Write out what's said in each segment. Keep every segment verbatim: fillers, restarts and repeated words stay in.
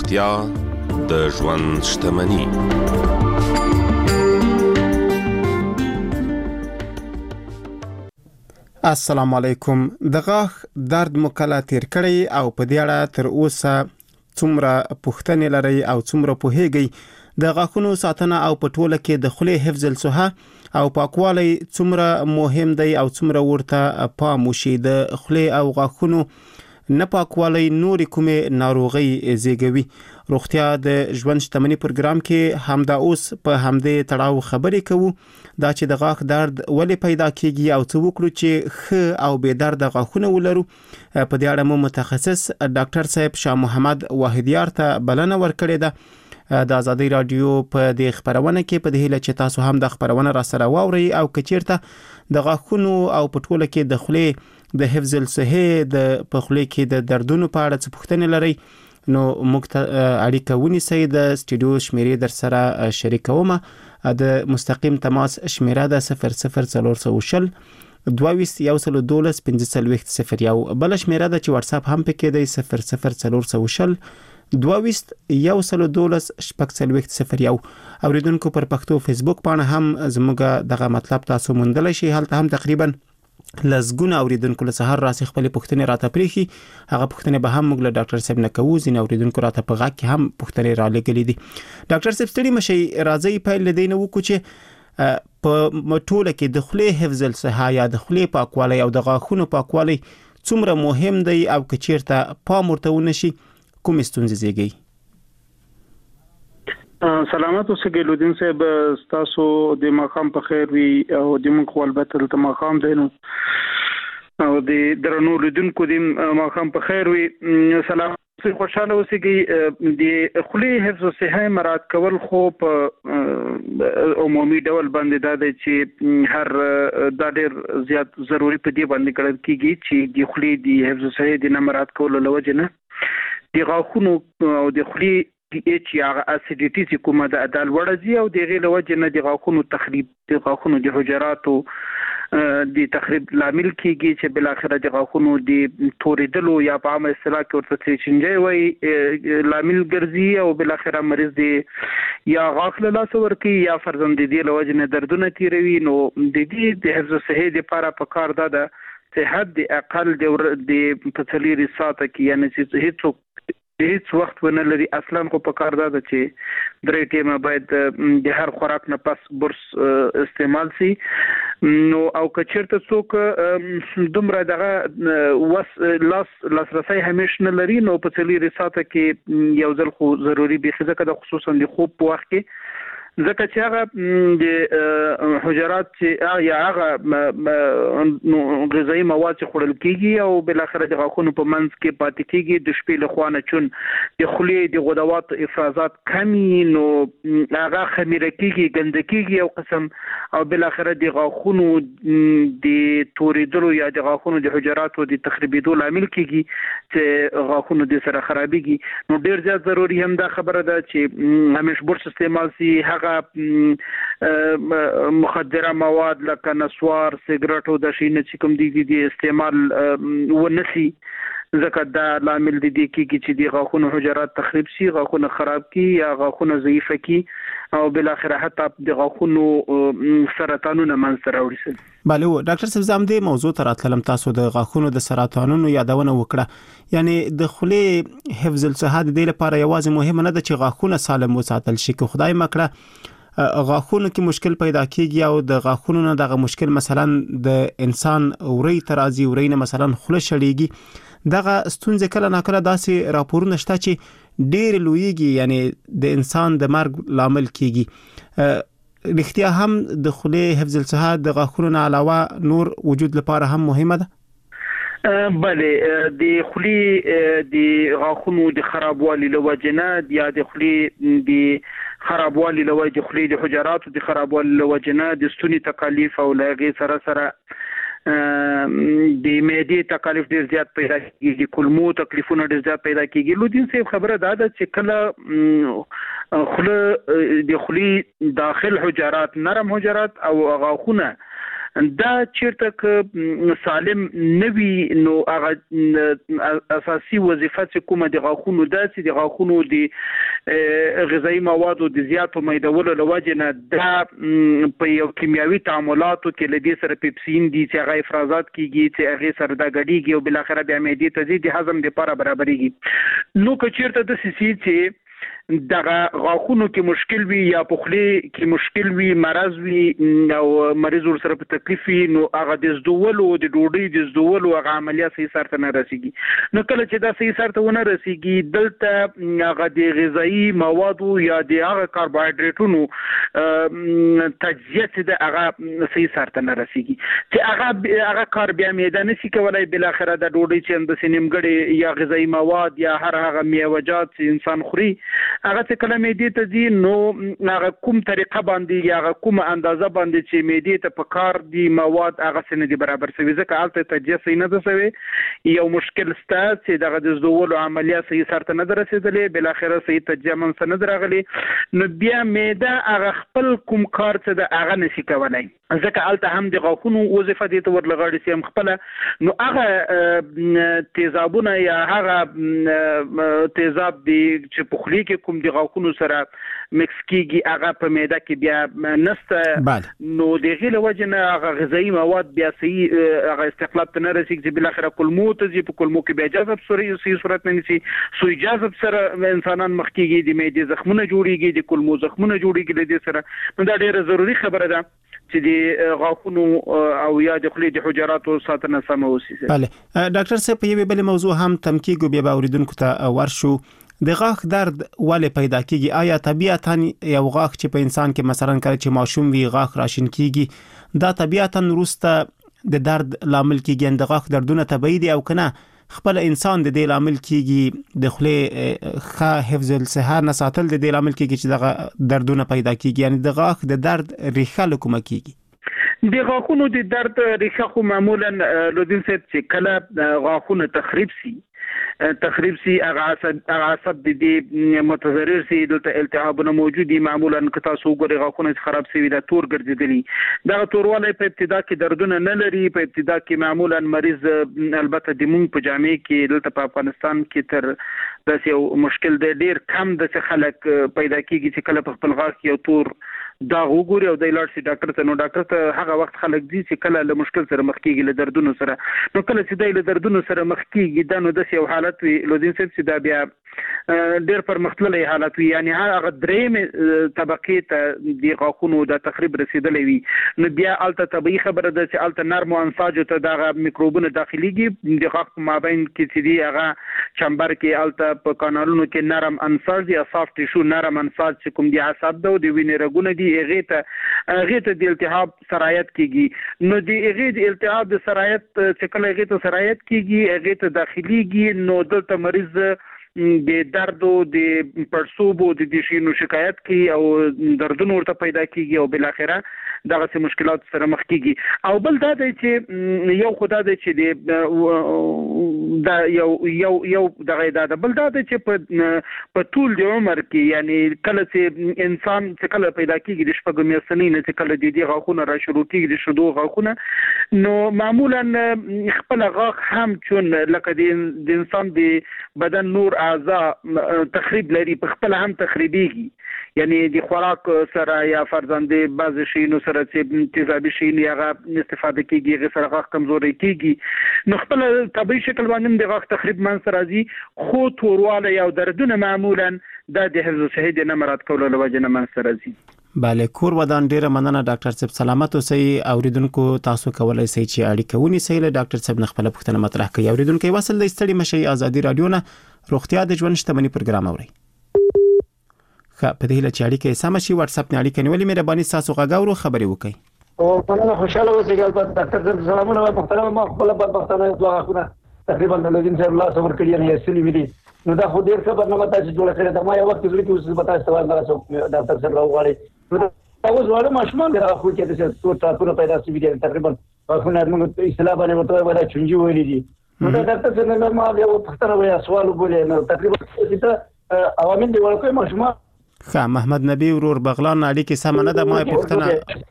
روغتیا د ژوند شتمني. السلام علیکم. د غاښ درد مو کله تیر کړی او په دې اړه تر اوسه څومره پوښتنې لرئ او څومره پوهیږئ؟ د غاښونو ساتنه او په ټوله کې د خولې حفظ الصحه او پاکوالی څومره مهم دی او څومره ورته پام وشي؟ د خولې او غاښونو نه پاکوالی نورې کومې ناروغۍ زیږوي؟ روغتیا د ژوند شتمني پروګرام کې همدا اوس په همدې تړاو خبرې کوو، دا چې د غاښ درد ولې پیدا کیږي او څه وکړو چې ښه او بې درده غاښونه ولرو. په دې اړه مو متخصص ډاکټر صاحب شاه محمد واحدیار ته بلنه ورکړې ده. د آزادۍ رادیو په دې خبرونه کې په دې هیله چې تاسو هم د خبرونه را سره واورئ او کچیرته د غاښونو او په ټوله کې د خولې د حفظ الصحه د په خولې کې د دردونو په اړه څه پوښتنې لرئ نو موږ ته اړیکه ونیسئ. د سټوډیو شمیرې در سره شریکوم. د مستقیم تماس شمیره ده صفر صفر څلور سوه شل دوه ویشت یو سل دولس پنځه څلوېښت صفر یو. بل شمیره ده چې واتس اپ هم پکې دی صفر صفر څلور سوه شل دوه ویشت یو سل دولس شپږ څلوېښت صفر یو. اوریدونکو پر پښتو فیسبوک باندې هم زموږ دغه مطلب تاسو موندلی شئ. هلته هم تقریبا لزګونه اوریدونکو له سهار راسي خپل پوښتنې راته پریخي. هغه پوښتنې به هم موږ له ډاکټر صاحب نه کوو. ځینې اوریدونکو راته په غږ کې هم پوښتنې را لګلې دي. ډاکټر صاحب ستړي مشئ، راځي پیل لدی نه وکړو چې په ټوله کې د خولې حفظ الصحه یا د خولې پاکوالی او د غاښونو پاکوالی څومره مهم دی او که چیرته پام ورته ونشي کومې ستونزې زیږوي؟ سلامات اوسئ ګلودین صاحب، تاسو د ماقام په خیر وي او د موږ البته د ماقام دی نو او د درنو لیدونکو د ماقام په خیر وي. سلام خوشاله اوسئ. د خولې حفظ الصحه مراعات کول خو په عمومي ډول باندې دا دی چې هر دا ډېر زیات ضروري په دې باندې ګڼل کېږي چې د خولې د حفظ الصحه د نه مراعات کولو له وجې نه د غاښونو او د خولې پی ایچ یا اسیډیټي چې کومه ده د لوړه او د غیر وجه نه د غاښونو تخریب د غاښونو د حجراتو د تخریب لامل کیږي چې بل اخر د غاښونو د توریدلو یا په عامه اصطلاح کې ورته چنجي وي لامل ګرځي او بل اخر مریض دی یا غاښ له لاس ورکی یا فرزند دی له وجه نه دردونه تیروي. نو د دې د حفظ الصحه لپاره په کار ده د صحت د اقل د پڅليري ساعته کې یعنی چې هیڅ هیڅ وخت ونه لري اصلا خو په کار ده چې درې ټیمه باید د هر خوراک نه پس برس استعمال سي. نو او کچرته څوک دومره دغه وس لاس لاسرسي همیشه نه لري نو په څلوري ساعته کې یو ځل خو ضروري به ځکه د خصوصا د خوب په وخت کې ځکه چې هغه د حجرات چې یا هغه غذایی مواد چې خوړل کیږي او بل اخر د غاښونو په منځ کې پاتې کیږي د شپې له خوا نه چون د خولې د غدوات افرازات کمی نو هغه خمیره کیږي ګنده کیږي او قسم او بل اخر د غاښونو د توریدلو یا د غاښونو د حجراتو د تخریبېدو لامل کیږي چې غاښونو د سره خرابېږي. نو ډیر زیات ضروري هم دا خبره ده چې همیشه برس استعمال سي. هغه مخدره مواد لکه نسوار سیګریټ او د شینه چې کوم دي د استعمال ونسي ځکه دا لامل دي کیږي چې د غاښونو حجرات تخریب شي، غاښونه خراب کی یا غاښونه ضعیفه کی او بل اخر حتی د غاښونو سرطانونه منځ راوړي شي. بله ډاکټر صاحب زم دې موضوع ته راتلم. تاسو د غاښونو د سرطانونو یادونه وکړه، یعنی د خولې حفظ الصحه د دې لپاره یوازې مهمه نه ده چې غاښونه سالم وساتل شي، که خدای مکړه غاښونو کې مشکل پیدا کیږي او د غاښونو نه دغه مشکل مثلا د انسان اوري ترازی اوري نه مثلا خوله شړېږي، دغه ستونزې کله ناکله داسې راپورونه شته چې ډېر لویږي یعنی د انسان د مرګ لامل کیږي. رښتیا هم د خولې حفظ الصحه د غاښونو نه علاوه نور وجود لپاره هم مهمه ده؟ بله د خولې د غاښونو د خرابوالي له وجې نه یا د خولې د خرابوالي له وجې د خولې د حجراتو د خرابوالي له وجې نه د ستوني تکالیف او له هغې سره سره د معدې تکالیف ډېر زیات پیدا کېږي، د کولمو تکلیفونه ډېر زیات پیدا کېږي. لودین صاحب خبره دا ده چې کله خوله د خولې داخل حجرات نرم حجرات او غاښونه دا چیرته ک سالم نوي نو هغه اساسي وظیفه چې کومه د غاښونو داسې د غاښونو د غذایی موادو د زیاتو میدولو لوجه نه دا په یو کیمیاوي تعاملاتو کې لدی سره پیپسین دي چې هغه افرازات کیږي چې هغه سره د غړیږي او بل اخر بیا معدې ته ځي د هضم لپاره برابرېږي نو که چیرته د سي سي چې دغه غاښونو کې مشکل وي یا په خولې کې مشکل وي مرض وي او مریض سره په تکلیف وي نو هغه د زدولو د ډوډۍ د زدولو هغه عملیات صحیح سره نه رسیږي نو کله چې دا صحیح سره ونه رسیږي دلته هغه د غذایی موادو یا د هغه کاربوهایډریټونو تجزیه د هغه صحیح سره نه رسیږي چې هغه هغه کار بیا معده نشي کولای بل اخره د ډوډۍ چې د سینمګړي یا غذایی مواد یا هر هغه میوه‌جات چې انسان خوري هغه چې کله معدې ته ځي نو هغه کوم طریقه باندې یا هغه کوم اندازه باندې چې معدې ته په کار دي مواد هغه سن دي برابر شوی ځکه البته تجزیه صحیح نه ده شوی یو مشکل ستا چې دغه د زدولو عملیات صحیح سره نه رسیدلې بل اخره صحیح تجزیه من سن نه راغلي نو بیا معده هغه خپل کوم کار څه د هغه نشي کولای ځکه البته هم د غاښونو وظیفه دي ته ورلغړی سي هم خپل نو هغه تیزابونه یا هغه تیزاب دي چې په خولي کې کوم د غاښونو سره مکس کیږي هغه په معده کې بیا نسته نو د غیله وجه نه هغه غذایی مواد بیا صحیح هغه استقلاب ته نه رسیږي چې بل اخره کلمو ته ځي په کلمو کې بیا جذب سره صحیح صورت نه نشي سوی جذب سره انسانان مخ کیږي د معدې زخمونه جوړیږي د کلمو زخمونه جوړیږي د دې سره نو دا ډیره ضروری خبره ده چې د غاښونو او یا د خولې د حجراتو ساتنه سمه وشي. بله ډاکټر صاحب په یوه بل موضوع هم تمکیږو بیا به اوریدونکو ته ورشو د غاښ درد ولې پیدا کیږي آیا طبيعتاً یو غاښ چې په انسان کې مثلا کله چې ماشوم وي غاښ راشین کیږي دا طبيعتاً وروسته د درد لامل کیږي د غاښ دردونه طبيعي دي او کنه خپل انسان د دې لامل کیږي د خولې ښه حفظ الصحه نه ساتل د دې لامل کیږي چې د دردونه پیدا کیږي یعنی د غاښ د درد ریښه لکومه کیږي د غاښونو د درد ریښه خو معمولا لودین صاحب چې کله غاښونه تخریب سي تخریب سي هغه عصب د دې متضرر سي د التهابونه موجودي معمولا کتا سو ګوري غاښونه خراب سي د تور ګرځیدلی دا تورواله په ابتدا کې دردونه نه لري په ابتدا کې معمولا مریض البته د مونږ په جامع کې دلته په افغانستان کې تر داسې یو مشکل دی ډیر کم د خلک پیدا کیږي چې کله په خپل غاښ یو تور دا وګوري او د لاړ شي ډاکټر ته نو ډاکټر ته هغه وخت خلک دي چې کله له مشکل سره مخ کیږي له دردونو سره نو کله چې د له دردونو سره مخ کیږي دا نو د یو حالت وی لودین صاحب چې دا بیا ډېر پرمختللی حالت وي یعنی هغه درېمې طبقې ته د غاښونو د تخریب رسیدلی وي نو بیا الته طبیعي خبره ده چې الته نرمو انساجو ته دغه میکروبونه داخليږي د غاښ په مابین کې چې دی هغه چمبر کې الته په کانالونو کې نرم انساج یا سافت ټیشو نرم انساج چې کوم دی عصب ده او د وینې رګونه دي هغه ته هغه ته د التهاب سرایت کیږي نو د هغه د التهاب د سرایت چې کله هغه ته سرایت کیږي هغه ته داخليږي نو دلته مریض د دردو د پړسوبو د دې شینو شکایت کی او دردونه ورته پیدا کیږي او بل اخره دغه څه مشکلات سره مخ کیږي او بل دا دی چې یو خدای دی چې دا یو یو یو دغه دا بل دا دی چې په په ټول د عمر کې یعنی کله چې انسان چې کله پیدا کیږي د شپږ میاشتې نه چې کله د دې غاښونه را شروع کیږي د شدو غاښونه نو معمولا خپل غاښ هم چون لکه د انسان د بدن نور اعضاء تخریب لري په خپل هم تخریبيږي یعنی د خوراک سره یا فرزندې بعض شینو سره چې تیزابي شین یا استفاده کیږي غیر سره غاښ کمزوري کیږي نو خپل طبيعي شکل باندې د غاښ تخریب من سره راځي خو تورواله یا دردونه معمولا د حفظ صحي د نمرات کولو لوجه نه من سره راځي. بله کور ودان ډیره مننه ډاکټر صاحب سلامت اوسئ اوریدونکو تاسو کولای شئ چې اړیکه ونیسئ له ډاکټر صاحب نه خپل پوښتنه مطرح کړئ اوریدونکو وصل د ستړي مشي ازادي رادیو نه روغتیا د ژوند شتمنۍ پروګرام اوري خا په دې لچ اړیکه سم شي واتس اپ نه اړیکه نیولې مهرباني تاسو غاغورو خبري وکړئ او په خوشاله اوسئ ګل ډاکټر صاحب سلامونه محترم ما خپل په پښتنه دغه تقریبا د لودین صاحب الله صبر کړی نه یې سلی نو دا خو ډیر خبر نه مته چې جوړ کړی دا ما یو وخت زړه کې اوس بتا استوال نه راځو ډاکټر صاحب راوغړی نو دا اوس وړه ماشومان دا خو کې د څه تاسو پیدا شي دي تقریبا خو نه موږ اصلاح باندې وته ودا چونجي ویلې دي نو دا ډاکټر صاحب نه ما یو پښتنه ویا سوال وبولې نو تقریبا چې عوامل دی ورکوي ماشومان خا محمد نبی ورور بغلان اړیکې سم نه ده ما پښتنه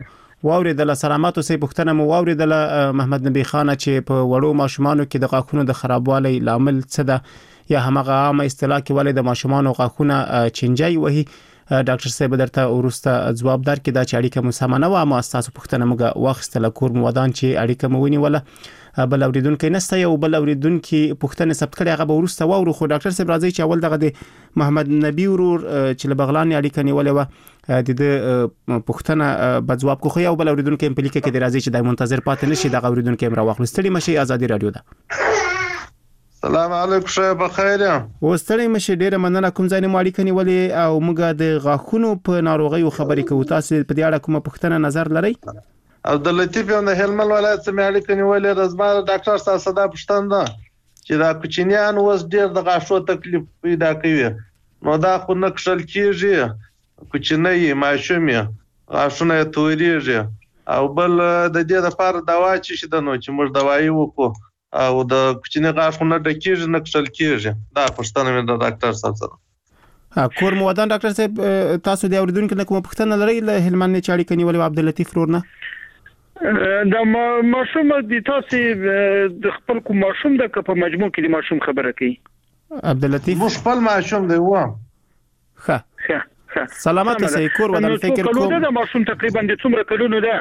واوریدله. سلامات اوسئ. پوښتنه مو واوریدله محمد نبی خان چې په وړو ماشومانو کې د غاښونو د خرابوالي لامل څه ده یا همغه عامه اصطلاح کې ولې د ماشومانو غاښونه چنجي وهي. ډاکټر صاحب درته ورسته جواب درکړي دا چې اړیکه مو سم نه و، ما تاسو پوښتنه موږ واخیستله کور مو ودان چې اړیکه مو ونیوله. بل اوریدونکو نسته، یو بل اوریدونکو پوښتنه ثبت کړي هغه به ورسته واورو. خو ډاکټر صاحب راځي چې اول دغه د محمد نبی ورور چې له بغلان اړیکه نیولې و د دې پوښتنه به جواب کو. خو یو بل اوریدونکو هم پلیکه کې د راځي چې د منتظر پاتې نشي دغه اوریدونکو هم راوخلو. ستړي مشي، ازادي رادیو ده. سلام علیکم، شای بخیر یم. وستړی مشه، ډیره مننه. کوم ځای نه اړیکه نیولې او موږ د غاښونو په ناروغیو خبرې کوو. تاسو په دې اړه کومه پوښتنه نظر لرئ؟ عبداللطیف یم د هلمند ولایت څخه اړیکه نیولې. رزما ډاکټر صاحب صدا پوښتنه ده چې دا کوچنیان اوس ډیر د غاښو تکلیف پیدا کوي، نو دا خو نه کشل کیږي، کوچنی ماشوم یې غاښونه یې توریږي، او بل د دې لپاره دوا چې شته نو چې موږ دوايي وکړو او د کوچنی غاښونه ډکیږي نه کشل کیږي. دا پوښتنه مې د ډاکټر صاحب سره. کور مو ودان. ډاکټر صاحب تاسو د اوریدونکو نه کومه پوښتنه لرئ له هلمند نه اړیکه نیولې عبداللطیف ورور نه؟ دا ماشوم د تاسو د خپل کوم ماشوم د په مجموع کې د ماشوم خبره کوي؟ عبداللطیف مو خپل ماشوم دی و. ښه ښه ښه سلامات اوسئ. کور ودان فکر کوم د ماشوم تقریبا د څومره کلونو ده؟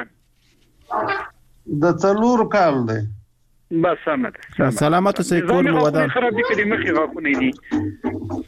د څلور کال دی. بس سلامت سلامت اوسئ. کور مو ودان. خراب دي کړي مخې غاښونه دي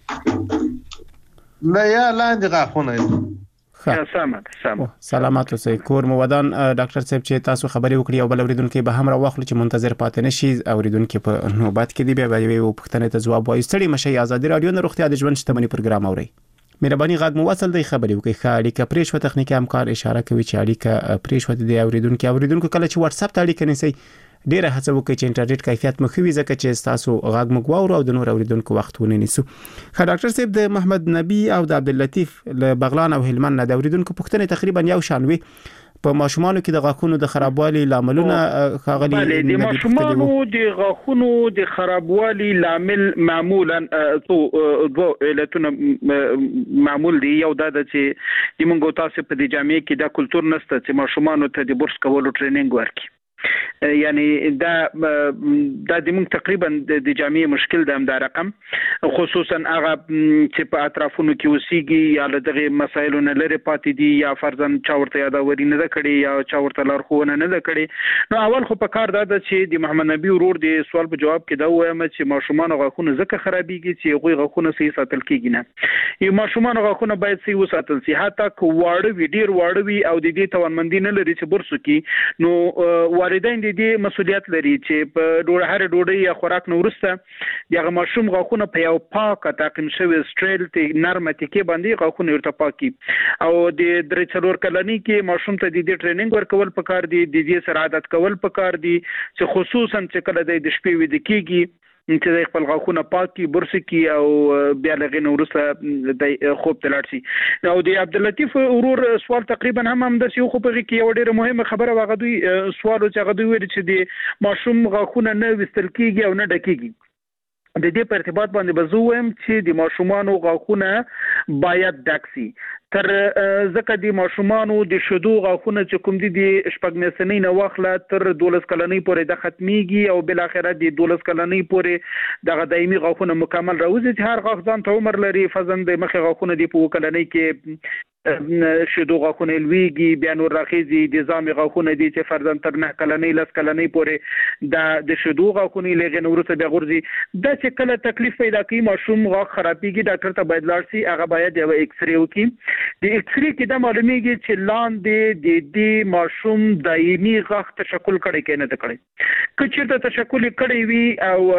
نه یا لاندې غاښونه دي. سلامت سلامت سلامت اوسئ. کور مو ودان. ډاکټر صاحب چې تاسو خبرې وکړي او بل اوریدونکو به هم راوخلو چې منتظر پاتې نشي. اوریدونکو په نوبت کې دی بیا به یو پوښتنه ته جواب وایي. ستړي مشي. ازادي رادیو نه روغتیا د ژوند شتمنۍ پروګرام اوري. مهرباني غږ مو وصل دی. خبرې وکړئ. ښه اړیکه پرې شوه. تخنیکي همکار اشاره کوي چې اړیکه پرې شوه د اوریدونکو اوریدونکو کله چې واتس اپ ته اړیکه نیسئ ډیره هڅه وکړئ چې انټرنیټ کیفیت مو ښه وي ځکه چې تاسو غږ موږ واورو او د نور اوریدونکو وخت ونه نیسو. ښه ډاکټر صاحب د محمد نبی او د عبداللطیف له بغلان او هلمند نه د اوریدونکو پوښتنې تقریبا یو شان وي. په ماشومانو کې د غاښونو د خرابوالي لاملونه ښاغلي د ماشومانو د غاښونو د خرابوالي لامل معمولا دوه علتونه معمول دي. یو دا چې موږ تاسو په دې جامعه کې د کلچر نشته چې ماشومانو ته د برس کولو ټریننګ ورکړي، یعنی دا دا د موږ تقریبا د جامعه مشکل ده. هم دا رقم خصوصا هغه چې په اطرافونو کې اوسېږي یا له دغه مسایلو نه لري پاتې دي یا فرضاً چا ورته یادوري نه ده کړې یا چا ورته لارښوونه نه ده کړې. نو اول خو په کار دا ده چې د محمد نبی ورور د سوال په جواب کې دا وایم چې ماشومان غاښونه ځکه خرابېږي چې هغوی غاښونه صحیح ساتل کېږي نه. یو ماشومان غاښونه باید صحیح وساتل شي، حتی که واړه وي ډېر واړه وي او د دې توانمندي نه لري چې برس وکړي، نو والدین د دې مسؤلیت لري چې په ډوډۍ هر ډوډۍ یا خوراک نه وروسته دغه ماشوم غاښونه په یو پاک تعقیم شوی سټریل ته نرمه تکې باندې غاښونه ورته پاکي. او د درې څلور کلنۍ کې ماشوم ته د دې ټریننګ ورکول پکار دي، د دې سره عادت کول پکار دي چې خصوصا چې کله د شپې ویده کېږي چې د خپل غاښونه پاکي برس کی او بیا لغې نو وروسته د خوب ته لاړ شي. نو د عبداللطیف ورور سوال تقریبا هم هم د سیو خو په کې یو ډېر مهمه خبره واغ دوی سوال چې هغه دوی ویل چې د ماشوم غاښونه نه وستل کیږي او نه ډکیږي. د دې په ارتباط باندې به زه وایم چې د ماشومانو غاښونه باید ډک شي. تر ځکه د ماشومانو د شیدو غاښونه چې کوم دي د شپږ میاشتنۍ نه واخله تر دولس کلنۍ پورې د ختمیږي او بل اخره د دولس کلنۍ پورې دغه دایمي غاښونه مکمل راوځي چې هر غاښ ځان ته عمر لري. فرضاً د مخې غاښونه د په کلنۍ کې شیدو غاښونه لویږي، بیا نور راخیږي د ځامې غاښونه دي چې فرضاً تر نه کلنۍ لس کلنۍ پورې د د شیدو غاښونه لږ نو وروسته بیا غورځي. دا چې کله تکلیف پیدا کوي ماشوم غاښ خرابېږي ډاکټر ته باید لاړ شي، هغه باید یو ایکس ری وکړي. د ایکس ری کې دا معلومیږي چې لاندې د دې ماشوم دایمي غاښ تشکل کړي کې نه کړي. که چېرته تشکل کړي وي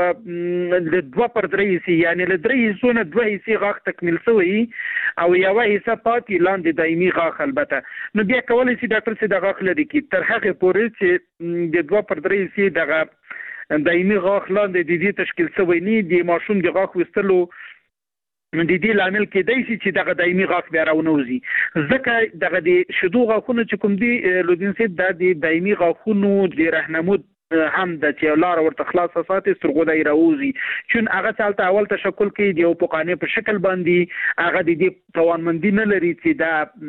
او د دوه پر درې حصې یعنی له درې حصو نه دوه حصې غاښ تکمیل شوی او یوه حصه پاتې لاندې دایمي غاښ البته، نو بیا کولی شي ډاکټر چې د غاښ لري کړي تر هغې پورې چې د دوه پر درې حصې دغه دایمي غاښ لاندې د دې تشکیل شوی نه د ماشوم د غاښ ویستلو د دې لامل کېدای شي چې دغه دایمي غاښ بیا راونوځي. ځکه دغه د شیدو غاښونه چې کوم دي لودین صاحب دا د دایمي غاښونو د رهنمود هم د چې لار ورته خلاصه ساتي سترګو دای راوځي چون هغه چالت اول تشکل کوي د یو پقانې په شکل باندې هغه د دې توانمندي نه لري چې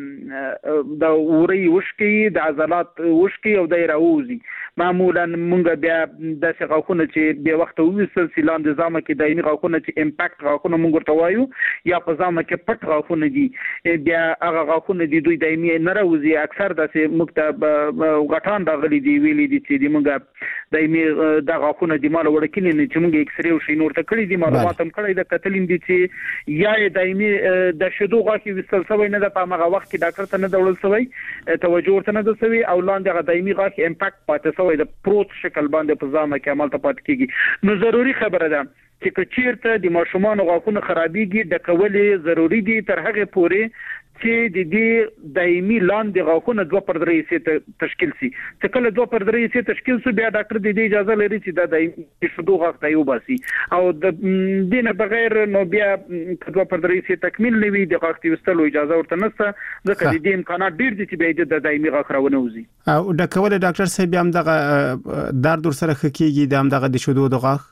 دا د اوري وشکي د عضلات وشکي او دای راوځي معمولا مونږ بیا د څغاخونه چې به وخت وېسل سیلان د زامه کې دایمي غاخونه چې امپاکټ غاخونه مونږ ورته وایو یا په زامه کې پټ غاخونه دي بیا هغه غاخونه دي دوی دایمي نه راوځي اکثر د مکتب غټان راغلي دي ویلي دي چې مونږ دایمي د غاخونه د مال وړکینې نه چې مونږ ایکس ری او شینور ته کړی دي معلومات هم کړی د کتلین دي چې یا دایمي د شدو غاخي وستل سوی نه د پامغه وخت کې ډاکټر ته نه دولل سوی توجه ورته نه د سوی او لاندې غ دایمي غاخي امپاکټ پاتې سوی د پروت شکل باندې په ځامه کې عمل ته پات کیږي نو ضروری خبره ده چې کچیرته د ماشومان غاخونه خرابېږي د کولې ضروری دي تر هغه پورې چې د دې دایمي لاندې غاخونه دوه پر درې سي تشکیل سي چې کله دوه پر درې سي تشکیل سي بیا ډاکټر د دې اجازه لري چې د دایمي شدو غاخ ته وباسي او د دینه بغیر نو بیا دوه پر درې سي تکمیل نوي د غاخ ته وستلو اجازه ورته نشته ځکه د دې امکانات ډیر دي چې بیا د دایمي غاخ راونه وزي او د کول ډاکټر صاحب هم دغه درد ور سره خکېږي د هم دغه د شدو د غاخ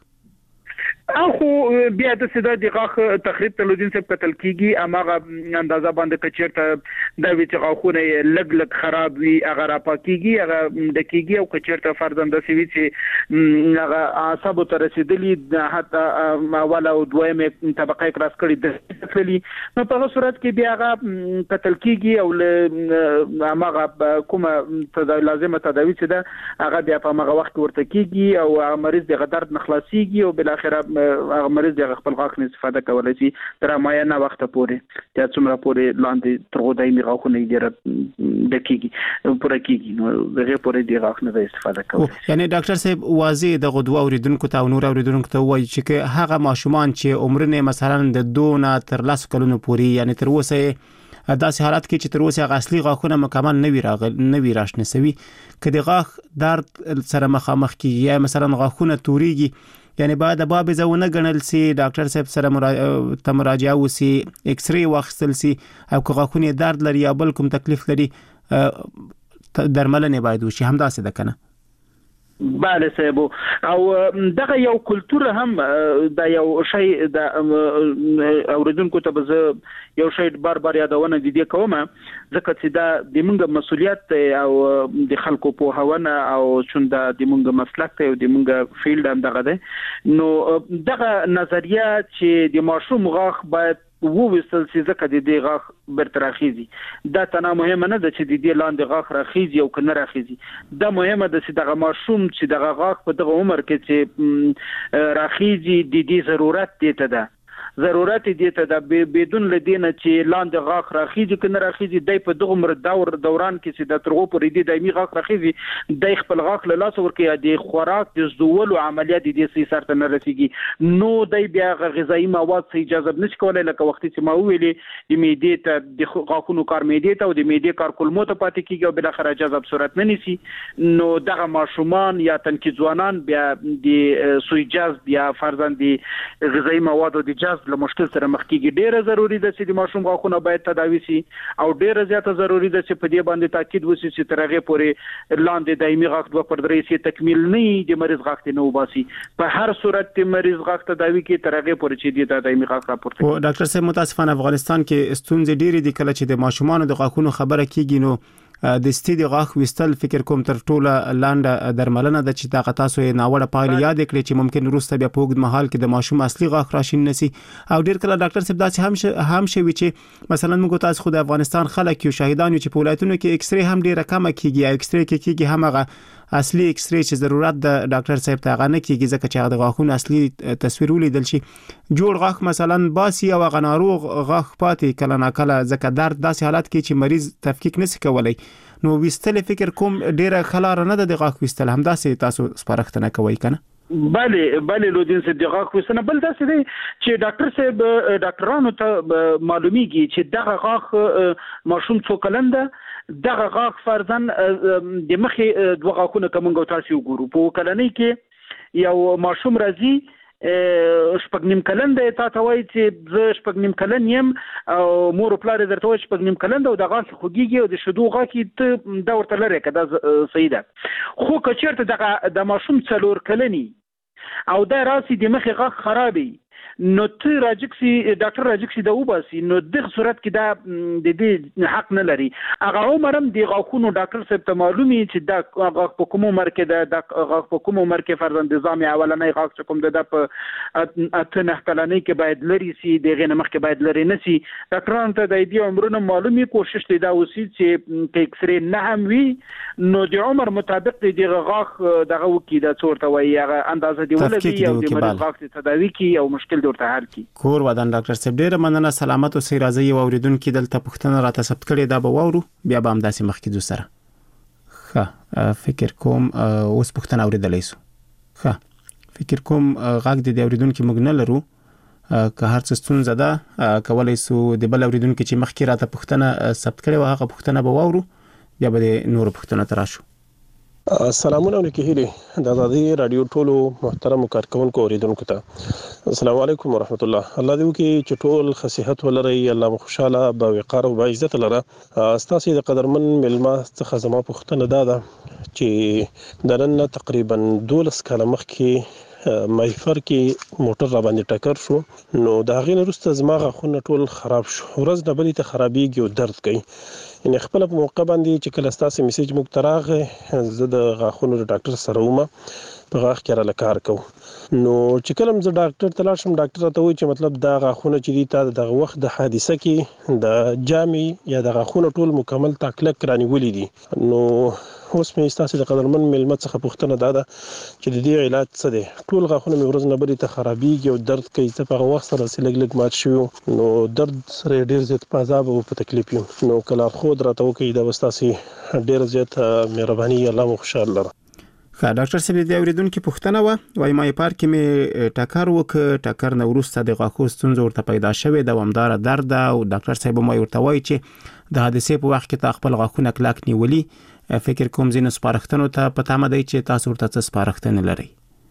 اخو بیا د سده د غاخ تخریب تلوجین څخه قتل کیږي اماغه اندازه باندې کچرته د ویچ غاخونه لګ لګ خراب وي هغه را پاکيږي هغه د کیږي او کچرته فرضاً د سوي چې هغه اعصاب ته رسیدلی حتی اوله او دویمه طبقه کراس کړي د تللی نو په صورت کې بیا هغه قتل کیږي او اماغه کومه لازمه تداوی چې ده هغه بیا په هغه وخت ورته کیږي او مریض د درد نخلاصيږي او بل اخر هغه مریض د خپل غاښ نه استفاده کولای شي تر معینه وخت پورې یا څومره پورې لاندې تر دایمي غاښونه یې دقیقي پوره کیږي نو دغه پورې د غاښ نه استفاده کوي یعنی ډاکټر صاحب واضح د غدوا اوریدونکو ته او نور اوریدونکو ته وایي چې هغه ماشومان چې عمرونه مثلا د دوه نه تر لس کلونو پورې یعنی تر اوسه داسې حالت کې چې تر اوسه غاښلي غاښونه مکمل نه وي راغل نه وي راشنه سوي کله غاښ درد سره مخامخ کیږي یا مثلا غاښونه توريږي یعنی بعد د باب زونه غنل سي ډاکټر صاحب سره مراجعه مراجعه وسی ایکس ری واخستل سي او غاښونه درد لري یا بل کوم تکلیف لري درملنه باید وشي هم داسې ده کنه bale سبو او دغه یو کلچر هم د یو شی د اوریدونکو ته به یو شی بار بار یادونه دي کومه ځکه چې دا د موږ مسولیت او د خلکو په هونه او چون د موږ مسلک ته او د موږ فیلډ هم دغه ده نو دغه نظریه چې د ماشوم غاښ باید وو وستل چې ځکه د دې غاښ برتراخیزي دا تنه مهمه نه ده چې د دې لاندې غاښ راخیزي او کنه راخیزي دا مهمه ده چې دغه ماشوم چې دغه غاښ په دغه عمر کې چې راخیزي د دې ضرورت دی ته ده ضرورت دي ته د بدون لدینه چې لاندې غاښ راخیږي کنه راخیږي د په دغه عمر دور دوران کې چې د ترغو پرې دی دایمي غاښ راخیږي د خپل غاښ له لاس ورکه د خوراک د زولو عملیات دي سي سرته نه رسیږي نو د بیا غذایی مواد سي اجازه نشي کولای لکه وخت چې ما ویلې د معدې ته د غاښونو کار معدې ته او د معدې کار کولمو ته پاتې کیږي او بل اخر اجازه په صورت نه نيسي نو دغه ماشومان یا تنکي ځوانان بیا د سوی جاز بیا فرضاً د غذایی مواد او د جاز له مشکل سره مخ کیږي ډیره ضروری ده چې د ماشوم غاښونه باید تداوي شي او ډیره زیاته ضروری ده چې په دې باندې تاکید وشي چې ترغه پورې لاندې دایمي غاښ دوه پر درې سي تکمیل نه د مریض غاښ ته نو باسي په هر صورت ته مریض غاښ تداوي کې ترغه پورې چې د دایمي غاښ راپورته او ډاکټر صاحب متاسفانه افغانستان کې ستونزې ډیره دي کله چې د ماشومان د غاښونو خبره کیږي نو د ستې د غاښ وستل فکر کوم تر ټوله لاندې درملنه د چې طاقت تاسو یې ناوړه پایله یاد کړئ چې ممکن وروسته بیا په وګد محل کې د ماشوم اصلي غاښ راشین نسی او ډیر کله ډاکټر صاحب داسې هم هم شوی چې مثلا موږ تاسو خو د افغانستان خلک یو شاهدان چې په ولایتونو کې ایکس ری هم ډیره کم کیږي ایکس ری کې کیږي هم هغه اصلي ایکس ری چې ضرورت د ډاکټر صاحب ته غنه کیږي ځکه چې هغه غاښونه اصلي تصویر ولیدل شي جوړ غاښ مثلا باسي او غناروغ غاښ پاتې کله نه کله ځکه درد داسې حالت کې چې مریض تفکیک نسی کولای نو وستل فکر کوم ډیره خلاره نه د غاښ وستل هم داسې تاسو سپارښتنه کوي کنه بله بله لودین صاحب د غاښ وستنه بل داسې دی چې ډاکټر صاحب ډاکټرانو ته معلومیږي چې دغه غاښ ماشوم څو کلن ده دغه غاښ فرضاً د مخې دوه غاښونه کومه تاسو وګورو په کلنۍ کې یو ماشوم راځي شپږ نیم کلن دی تا ته وایي چې زه شپږ نیم کلن یم او مور او پلار یې درته وایي شپږ نیم کلن دی او د غاښ خوږېږي او د شیدو غاښ ته دا ورته لرې که دا صحیح ده. خو که چېرته دغه د ماشوم څلور کلني او دا راسي د مخې غاښ خرابي نو ته راجکسي ډاکټر راجکسي دا وباسي نو دغه صورت کې دا د دې حق نه لري. هغه عمر هم د غاښونو ډاکټر صاحب ته معلومي چې دا غاښ په کوم عمر کې ده د غاښ په کوم عمر کې فرضاً نظام اولنی غاښ چې کوم ده دا په اته نهه کلنۍ کې باید لرې سي د هغې نه مخکې باید لرې نه سي. ډاکټرانو ته د دې عمرونه معلومي کوشش دی دا وسي چې که اکسرې نه هم وي نو د عمر مطابق د دغه غاښ دغه وکړي دا څه ورته وایي هغه اندازه دې ولګي او د مریض غاښ دې تداوي کړي او مشکل ورته حل کی. کور ودان ډاکټر صاحب ډیره مننه سلامت اوسئ. راځي یو اوریدونکو دلته پوښتنه راته ثبت کړې دا به واورو بیا به همداسې مخکې ځو سره. ښه فکر کوم اوس پوښتنه اوریدلی سو. ښه فکر کوم غږ د دې اوریدونکو موږ نه لرو که هر څه ستونزه ده کولی سو د بل اوریدونکو چې مخکې راته پوښتنه ثبت کړې وه هغه پوښتنه به واورو بیا به د نورو پوښتنو ته راشو. السلامونه علیکم د آزادي رادیو ټولو محترم کارکونکو اوریدونکو ته السلام علیکم ورحمت الله. الله دې وکړي چې ټول صحت ولرئ الله مو خوشاله با وقار او با عزت لره. ستاسو د قدرمن ملما څخه زما پوښتنه ده چې د نن تقریبا دولس کاله مخکې مایفر کې موټر را باندې ټکر شو نو دا غي وروسته زما غاښونه ټول خراب شو ورځ نه بلې ته خرابېږي او درد کوي. ان خپل په موقع باندې چې کله ستاسو میسج موږ تراغه زه د غاښونو ډاکټر سره ومه په غاښ کې را لکار کو نو چې کله زه ډاکټر ته لاړ شم ډاکټر ته وایي چې مطلب دا غاښونه چې دي تا د وخت د حادثه کې د جامې یا د غاښونو ټول مکمل تاکلک رانیولې دي. نو اوس مې ستاسو د قدرمن ملمت څخه پوښتنه ده چې د دې علاج څه دی. ټول غاښونه مې ورځ نه بلې ته خرابېږي او درد کوي زه په هغه وخت سره چې لږ لږ مات شوي نو درد سره ډېر زیات په عذاب او په تکلیف یم نو که لارښود راته وکړي دا به ستاسو ډېره زیاته مهرباني الله مو خوشحاله لره. ښه ډاکټر صاحب د اوریدونکو پوښتنه وه وایي مایپار کې مې ټکر وکړ ټکر نه وروسته د غاښو ستونزه ورته پیدا شوې دوامداره درد او ډاکټر صاحب هم ورته وایي چې د حادثې په وخت کې تا خپل غاښونه کلک نیولي. فکر کوم ځینو سپارښتنو ته په تمه دی چې تاسو ورته څه سپارښتنې لرئ.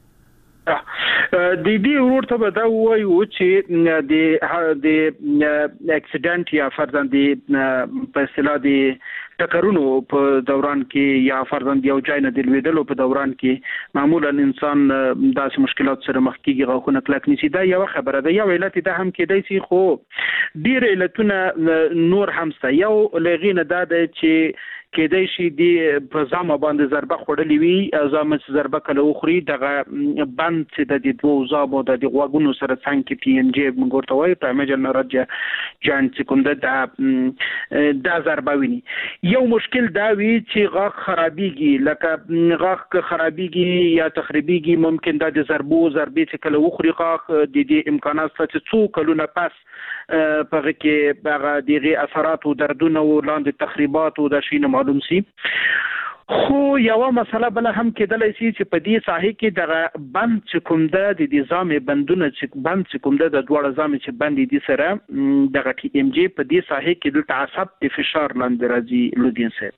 د دې ورته به دا وایو چې د د اکسیډنټ یا فرضاً د په اصطلاح د ټکرونو په دوران کې یا فرضاً یو ځای نه د لوېدلو په دوران کې معمولا انسان داسې مشکلات سره مخ کېږي غاښونه کلک نیسي. دا یو خبره ده. یو علت دا هم کېدای شي خو ډېر علتونه نور هم شته. یو له هغې نه دا دی چې کېدای شي د په ځامه باندې ضربه خوړلې وي ځامه چې ضربه کله وخوري دغه بند چې د دې دوو ځامو د غوږونو سره څنګ کې پی ان جی موږ ورته وایو پرایمیجر نرجه جاینټ چې کوم ده دا ضربه ویني. یو مشکل دا وي چې غاښ خرابېږي لکه غاښ خرابېږي یا تخریبېږي ممکن دا د ضربو ضربې چې کله وخوري غاښ د دې امکانات شته چې څو کلونه پس په هغه کې هغه دغه اثرات او دردونه او لاندې تخریبات او د شي نه معلوم سي. خو یو مسله بل هم کېدلی شي چې په دې ساحه کې دغه بند چې کوم ده د دې ځامې بندونه چې بند چې کوم ده د دواړه ځامې چې بند دي سره دغه ټي ام جی په دې ساحه کې د عصب د فشار لاندې راځي لودین صاحب.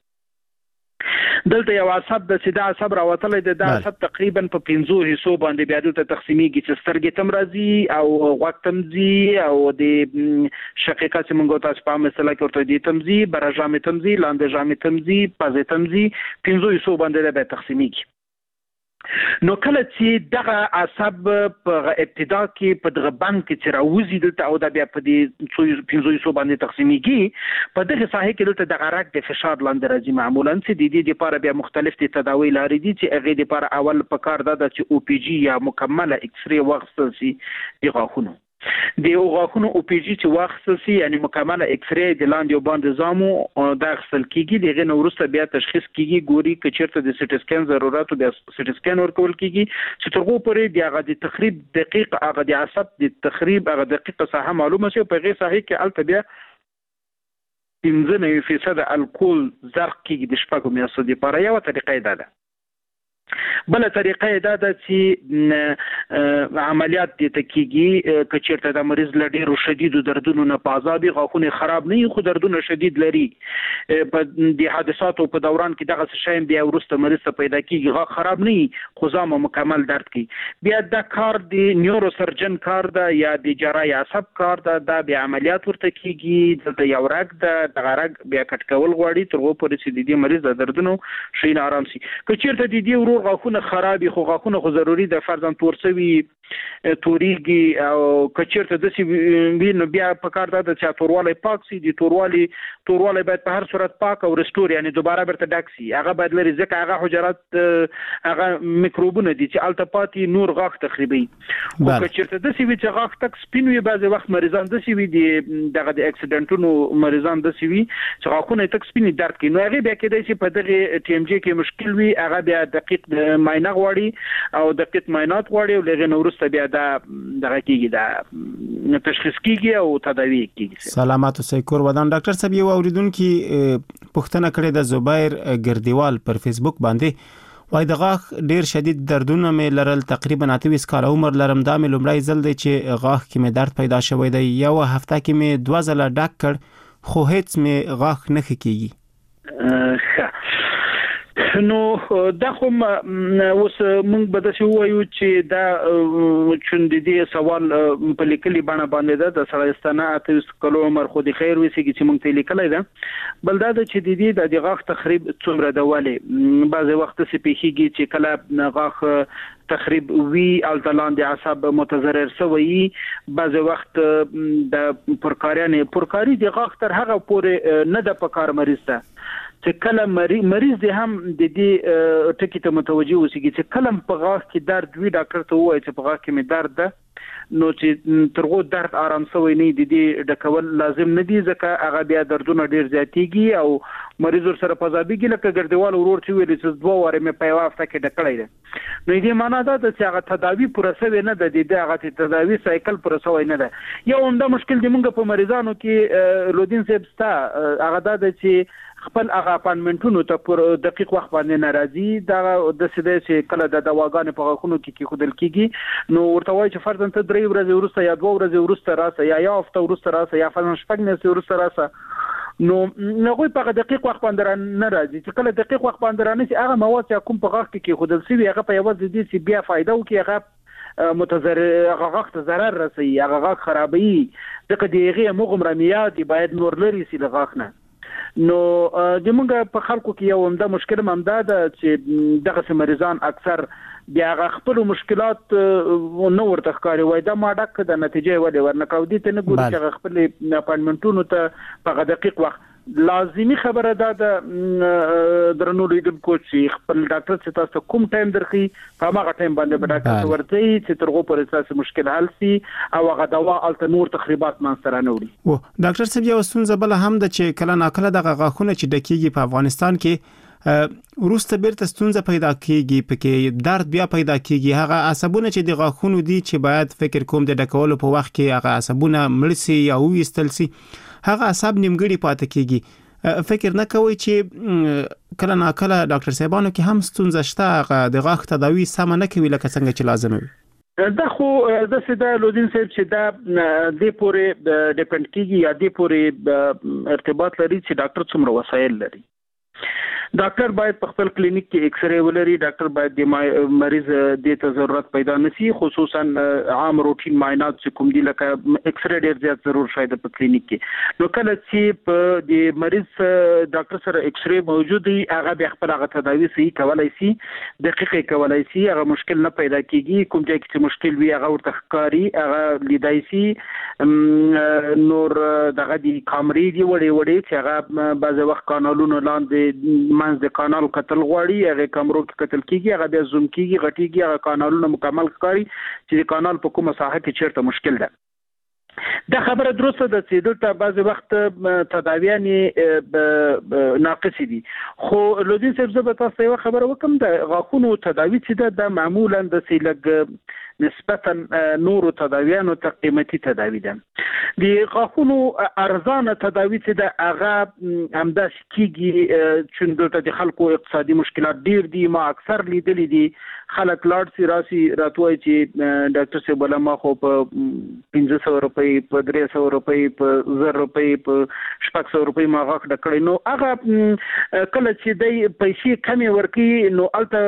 دلته یو عصب د سیده عصب راوتلی د دا عصب تقریبا په پنځو حصو باندې بیا دلته تقسیمیږي چې سترګې تم راځي او غوږ تم ځي او د شقیقه چې موږ تاسو په عامه اصطلاح کې ورته دي تم ځي بره ژامې تم ځي لاندې ژامې تم ځي پزې تم ځي پنځو حصو باندې بیا تقسیمیږي. نو کله چې دغه عصب په ابتدا کې په دغه بند کې چې راوځي دلته او دا بیا په دې پنځو حصو باندې تقسیمیږي په دغه ساحه کې دلته دغه رګ د فشار لاندې راځي معمولا چې د دې لپاره بیا مختلف د تداوی لارې دي چې هغې لپاره اول پکار ده چې او پی جي یا مکمله اکس ری واخیستل شي د غاښونو د غاښونو او پی جي چې واخیستل شي یعنی مکمله اکس ری د لاندې او باندې ځامو دا اخیستل کېږي د هغې نه وروسته بیا تشخیص کېږي ګوري که چېرته د سټي سکین ضرورت بیا سټي سکین ورکول کېږي چې تر هغو پورې د هغه د تخریب دقیق هغه د عصب د تخریب هغه دقیقه ساحه معلومه شي او په هغې ساحې کې هلته بیا پنځه نوي فیصده الکول زرق کېږي د شپږو میاشتو دپاره. یوه طریقه یې دا ده. بل طریقه دا ده چې عملیات دې ته کیږي که چیرته د مریض له ډېرو شدیدو دردونو نه په عذابي غاښونه خراب نه وي خو دردونه شدید لري په د حادثاتو په دوران کې دغه شی بیا وروسته مریض ته پیدا کیږي غاښ خراب نه وي خو ځامه مکمل درد کوي بیا دا کار د نیورو سرجن کار ده یا د جراحي عصب کار ده دا بیا عملیات ورته کیږي دلته یو رګ ده دغه رګ بیا کټ کول غواړي تر هغو پورې چې د دې مریض د دردونو شي نه آرام شي که چیرته د دې ورو غاښونه خرابي خو غاښونه خو ضروري د فرضاً تور شوي توريږي او کچیرته د سی وینو بیا په کار ده چې توروالی پاک سي د توروالی توروالی باید په هر صورت پاک او ريستور یعنی دوباره برته ډک سي هغه باید لري ځکه هغه حجرات هغه میکروبونه دي چې التپاتي نور غاښ تخریبي او کچیرته د سی وی چې غاښ تک سپین وي بعضي وخت مریضان د سی وی دي دغه د اکسیډنټونو مریضان د سی وی چې غاښونه تک سپین درد کوي نو هغه بیا کېدای شي په دغه ټي ام جي کې مشکل وي هغه بیا دقیق معاینه غواړي او دقیق معاینات غواړي او لغه نورسته بیا دا دغه کېږي دا تشخیص کېږي او تداوی کېږي. سلامات اوسئ کور ودان. ډاکټر صاحب یو اوریدونکو پوښتنه کړې د زبیر ګردیوال پر فیسبوک باندې وای د غاښ ډیر شدید دردونه مې لرل تقریبا اته ویشت کال عمر لرم دا مې لومړی ځل دی چې غاښ کې مې درد پیدا شوی دی یو هفته کې مې دوه ځله ډاک کړ خو هیڅ مې غاښ نه کېږي. نو دا خو اوس موږ به داسې ووایو چې دا چون د دې سوال په لیکلي بڼه باندې ده د سړیستانه اته ویشت کلو عمر خو د خیر ویسي چې موږ ته لیکلی ده بل دا ده چې د دې د غاښ تخریب څومره ده ولې بعضې وخت داسې پیښیږي چې کله غاښ تخریب وی التلان د عصب متضرر شوی بعض وخت د پرکاریانه پرکاری د غاښ تر هغه پورې نه د پکار مریض ته چې کله مریض دې هم د دې ټکی ته متوجي اوسېږي چې کله په غاښ کې درد وي ډاکټر ته ووایي چې په غاښ کې مې درد ده نو چې ترغو درد آرام شوی نه د دې ډکول لازم نه دي ځکه هغه بیا دردونه ډیر زیاتېږي او مریض ورسره پزابېږي لکه ګردیوال ورور چې ویل چې دوه واره مې په یوه هفته کې ډکړی دی نو دې معنا دا ده چې هغه تداوي پوره شوې نه ده د دې هغه تداوي سایکل پوره شوی نه ده یو همدا مشکل دی موږ په مریضانو کې لودین صاحب ستا هغه دا ده چې خپل هغه اپاینټمنټونو ته پر دقیق وخت باندې ناراضي دا د سده چې کله د دواګانو په غوښونو کې کې خودل کیږي نو ورته وایي چې فرضاً ته درې ورځې وروسته یا دوه ورځې وروسته راسه یا یو هفته وروسته راسه یا فرضاً شپږ میاشتې وروسته راسه نو هغوی په دقیق وخت باندې نه راځي چې کله دقیق وخت باندې رانشي هغه مواد چې کوم په غاښ کې کې خودل شوي هغه په یوازې دي چې بیا فایده وکړي هغه متضرر هغه غاښ ته ضرر رسوي هغه غاښ خرابوي ځکه د هغې همغومره میاد باید نور لرې سي له غاښ نه نو د موږ په خلکو کې یو همدا مشکل هم دا ده چې دغه مریضان اکثر بیا هغه خپل مشکلات نو ورته ښکاري وای دا ما ډک د نتیجې ولې ورنکاو دي ته نه ګوري چې خپل اپاینټمنټونو ته په دقیق وخت لازمی خبره ده د درنو لیدونکو چې خپل ډاکټر چې تاسو کوم ټایم درخي په هغه ټایم باندې به ډاکټر ورته چې ترغو پر اساس مشکل حل سي او هغه دوا التنور تخریبات منځ نه وړي. و ډاکټر صاحب یو ستونزه بل هم د چې کله ناکله د غاښونه چې ډکیږي په افغانستان کې وروسته بیرته ستونزه پیدا کیږي پکې درد بیا پیدا کیږي هغه عصبونه چې د غاښونو دي چې باید فکر کوم د ډکولو په وخت کې هغه عصبونه مړ سي یا وېستل سي هغه عصب نیمګړي پاتې کیږي فکر نه کوي چې کله ناکله ډاکټر صاحبانو کې هم ستونزه شته هغه د غاښ تداوی سم نه کوي لکه څنګه چې لازم وي دا خو د سیدا لودین صاحب چې دا د پورې ډیپند کیږي یا د پورې ارتباط لري چې ډاکټر څومره وسایل لري ډاکټر باید په خپل کلینیک کې ایکس ری ولري ډاکټر باید د مریض د ته ضرورت پیدا نشي خصوصا عام روټین معاینات چې کوم دي لکه ایکس ری ډیر زیات ضرور شاید په کلینیک کې نو کله چې په د مریض ډاکټر سره ایکس ری موجود وي هغه به خپل هغه تداوی صحیح کولای شي دقیق کولای شي هغه مشکل نه پیدا کیږي کوم ځای کې مشکل وي هغه ورته ښکاری هغه لیدای شي نور دغه د کامرې دی وړي وړي چې هغه بعض وخت کانالونو لاندې منځ د کانال قتل غواړي هغه کمرو کې قتل کیږي هغه بیا زوم کیږي غټیږي هغه کانالونه مکمل ښکاري چې د کانال په کومه ساحه کې چیرته مشکل ده دا خبره درسته ده چې دلته بعض وخت تداویانې ناقص دي خو لودین صاحب زه به تاسو یو خبره وکم د غاښونو تداوی چې ده د معمولا د سیلګ نسبتا نورو تداویانو ته قیمتي تداوی ده. د غاښونو ارزانه تداوی چې د هغه همداسې کېږي چې دلته د خلکو اقتصادي مشکلات ډیر دي. ما اکثر لیدلی دي خلک لاړ سي راسي راتوي چې ډاکټر صاحب ولا ما خو په پنځه سوه روپۍ په درې سوه روپۍ په زر روپۍ په شپږ سوه روپۍ ما غاښ ډک کړی. نو هغه کله چې دی پیسې کمې ورکوي نو هلته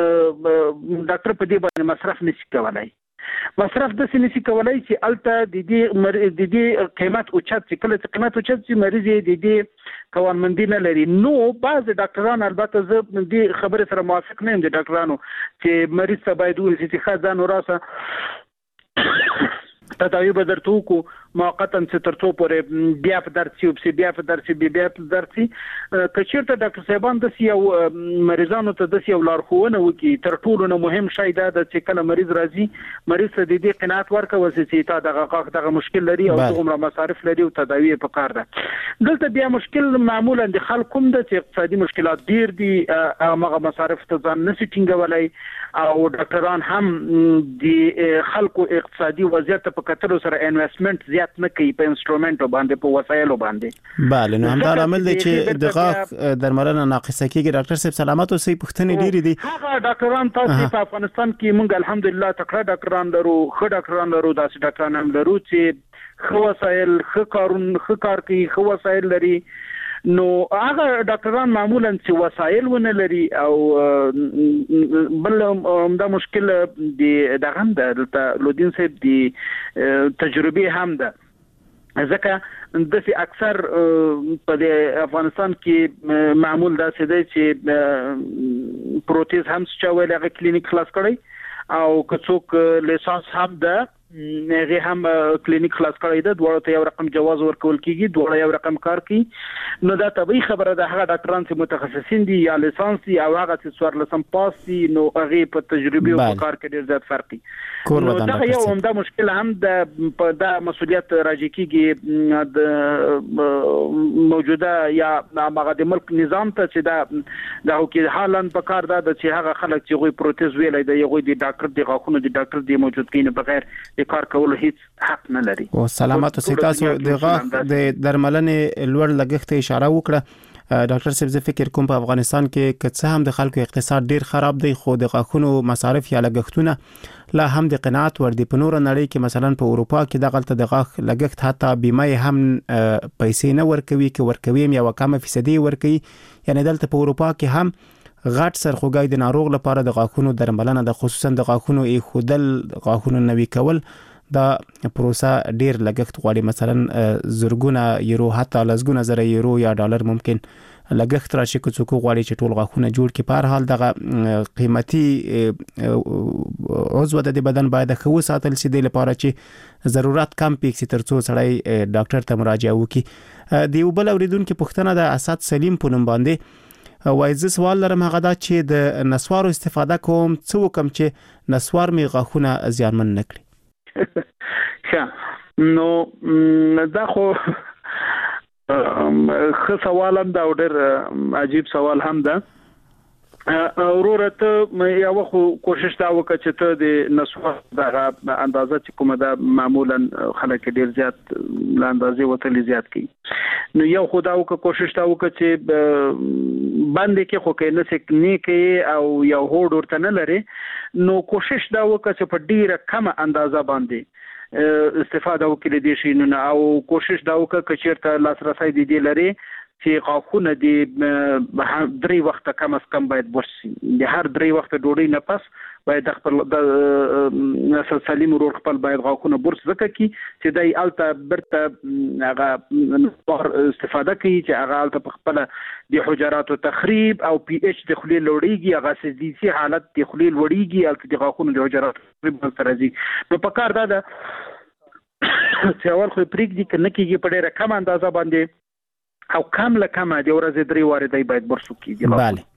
ډاکټر په دې باندې مصرف نشي کولی. مصرف داسې نشي کولی چې هلته د دې د دې قیمت اوچت شي. کله چې قیمت اوچت شي مریض یې د دې توانمندي نه لري. نو بعض ډاکټران البته زه دې خبرې سره موافق نه یم د ډاکټرانو چې مریض ته باید وویل چې ښه ځان وراسه تداوی به درته وکړو موقتا چې تر څو پورې بیا په درد شي او بیا په درد شي بیا په درد شي. که چېرته ډاکټر صاحبان داسې یو مریضانو ته داسې یو لارښوونه وکړي تر ټولو نه مهم شی دا ده چې کله مریض راځي مریض ته د دې قناعت ورکوي چې تا دغه غاښ دغه مشکل لري او څومره مصارف لري او تداوی یې پکار ده. دلته بیا مشکل معمولا د خلکو هم ده چې اقتصادي مشکلات ډیر دي هغه مصارف ته ځان نشي ټینګولی او ډاکټران هم د خلکو اقتصادي وضعیت په کتلو سره انویسټمنټ زیات نه کوي په انسټرومنټو باندې په وسایلو باندې. بله نو همدا عامل دی چې د غاښ درملنه ناقصه کیږي. ډاکټر صاحب سلامت اوسئ. پوښتنې ډېرې دي. هغه ډاکټران تاسو په افغانستان کې موږ الحمدلله تکړه ډاکټران لرو ښه ډاکټران لرو داسې ډاکټران هم لرو چې ښه وسایل ښه کارون ښه کار کوي ښه وسایل لري. نو هغه ډاکټران معمولا چې وسایل ونه لري او بل دا مشکل دی دغه هم ده لودین صاحب دی تجربه هم ده ځکه داسې اکثر په افغانستان کې معمول داسې دی چې پروتیز هم چې ویل هغه کلینیک خلاص کړی او که څوک لیسانس هم ده هغه هم کلینیک خلاص کړی ده دواړو ته یو رقم جواز ورکول کیږي دواړه یو رقم کار کوي. نو دا طبيعي خبره ده هغه ډاکټران چې متخصصین دي یا لیسانس دي او هغه چې څوارلسم پاس دي نو هغه په تجربه او کار کې ډېر زیات فرق دي. نو دا یو همدا مشکل هم د په دا مسولیت راځي کیږي د موجوده یا هغه د ملک نظام ته چې دا د حکومت حالن په کار ده چې هغه خلک چې غوي پروتیز ویلای دی غوي د ډاکټر د غاښونو د ډاکټر د موجودګۍ نه بغیر کار کول هیڅ حق نه لري. او سلامت اوسئ. تاسو د غاښ د درملنې لوړ لګښت اشاره وکړه. ډاکټر صاحب زه فکر کوم په افغانستان کې که څه هم د خلکو اقتصاد ډیر خراب دی خو د غاښونو مصارف یا لګښتونه لا هم د قناعت ور دي. په نور نړۍ کې مثلا په اروپا کې دغلته د غاښ لګښت حتی بیمه هم پیسې نه ورکوي کې ورکوي یا کم فیصدي ورکوي. یعنی دلته په اروپا کې هم غټ سرخوږی د ناروغ لپاره د غاښونو درملنه د خصوصا د غاښونو ایښودل غاښونو نوي کول دا پروسه ډیر لګښت غواړي. مثلا زرګونه یورو حتی لسګونه زره یورو یا ډالر ممکن لګښت راشي که څوک غواړي چې ټول غاښونه جوړ کړي. په هر حال دغه قیمتي عضو د بدن باید ښه وساتل شي د لپاره چې ضرورت کم پیښ تر څو سړی ډاکټر ته مراجعه وکړي. د یو بل اوریدونکو پوښتنه د اسد سلیم په نوم باندې وایي زه سوال لرم هغه دا چې د نسوارو استفاده کوم څه وکم چې نسوار می غاښونه زیانمن نه کړي. نو دا خو ښه سوال هم دا ډېر عجیب سوال هم ده. وروره ته یو خو کوشش دا وکړه چې ته د نسوار دغه اندازه چې کومه ده معمولا خلک ډېر زیات له اندازې وتلې زیات کوي. نو یو خو دا وکړه کوشش دا وکړه چې باندې کې خو کې نه نه کې او یو هوډ ورته نه لري. نو کوشش دا وکړه چې په ډیره کمه اندازه باندې استفاده وکړي دي شي. نو او کوشش دا وکړه چې چیرته لاسرسي دي دي لري چې غاښونه د درې وخته کم از کم باید برس شي. د هر درې وخته ډوډۍ نه پس باید خپل د نسل سلیم ورور خپل باید غاښونه برس وکړي چې دای الته برته هغه استفاده کوي چې هغه الته په خپل د حجراتو تخریب او پی ایچ د خلیل لوړیږي هغه سديسي حالت د خلیل وړیږي الته د غاښونو د حجراتو تخریب سره دي. نو په کار دا ده چې اول خو پریک دي کنه کېږي په ډېره کم اندازه باندې او کم له کمه د ورځې درې واره دی باید برسو کیږي. بله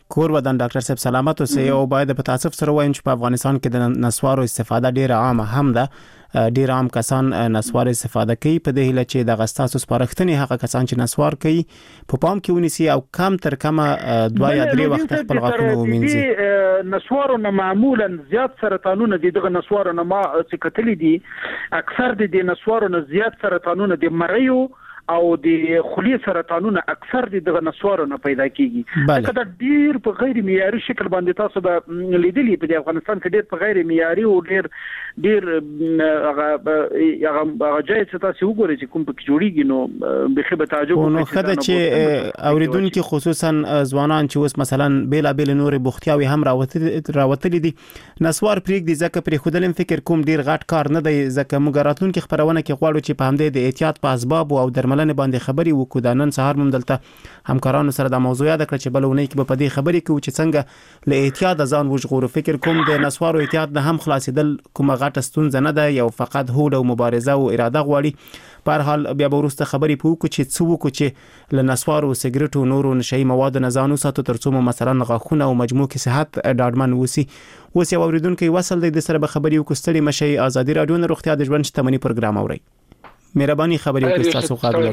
کور ودان ډاکټر صاحب سلامت اوسئ او باید په تاسف سره وایم چې په افغانستان کې د نسوارو استفاده ډیره عامه هم ده ډیر عام کسان نسوار استفاده کوي په دې هیله چې د غستاسو سپارښتنې هغه کسان چې نسوار کوي په پام کې ونیسي او کم تر کمه دوه یا درې وخت خپل غاښونه ومینځي. نسوارو نه معمولا زیات سرطانونه دي دغه نسوارو نه ما څه کتلې دي اکثر د دې نسوارو نه زیات سرطانونه د مریو او د خولې سرطانونه اکثر د نسوارو نه پیدا کیږي. دا ډیر په غیر معیاري شکل باندې تاسو به لیدلې په افغانستان کې ډیر په غیر معیاري او ډیر ډیر هغه هغه ځای چې تاسو وګورئ چې کوم پکې جوړیږي نو به به تعجب وکړي. نو خدای چې اوریدونکو خصوصا ځوانان چې اوس مثلا بیل بیل نور بوختیاوي هم راوتلي دي نسوار پریږدي ځکه پرې خودلم فکر کوم ډیر غټ کار نه دی ځکه موږ راتلونکي خبرونه کې غواړو چې په همدې د احتیاط په اسباب او درمل لنه باندې خبري وکړو د نن سهار مم دلته همکارانو سره د موضوع یاد کړ چې بلونه کې په دې خبري کې چې څنګه له احتیاط ځان وژغورو. فکر کوم د نسوارو احتیاط نه هم خلاصیدل کومه غټه ستونزه نه ده یو فقط هوډ او مبارزه او اراده غواړي. په هر حال بیا به ورسته خبري پوکو چې څو وکړو چې له نسوارو سیګریټو نورو نشئی مواد نه ځانو ساتو ترڅو مثلا غاښونه او مجموع کې صحت ډاډمن وسی. اوس یو اوریدونکو وصل د سره به خبري وکړستړي مشي ازادي رادیو نه روغتیا د ژوند شتمنۍ پروګرام اوري. مهرباني خبرې وکړئ تاسو قابل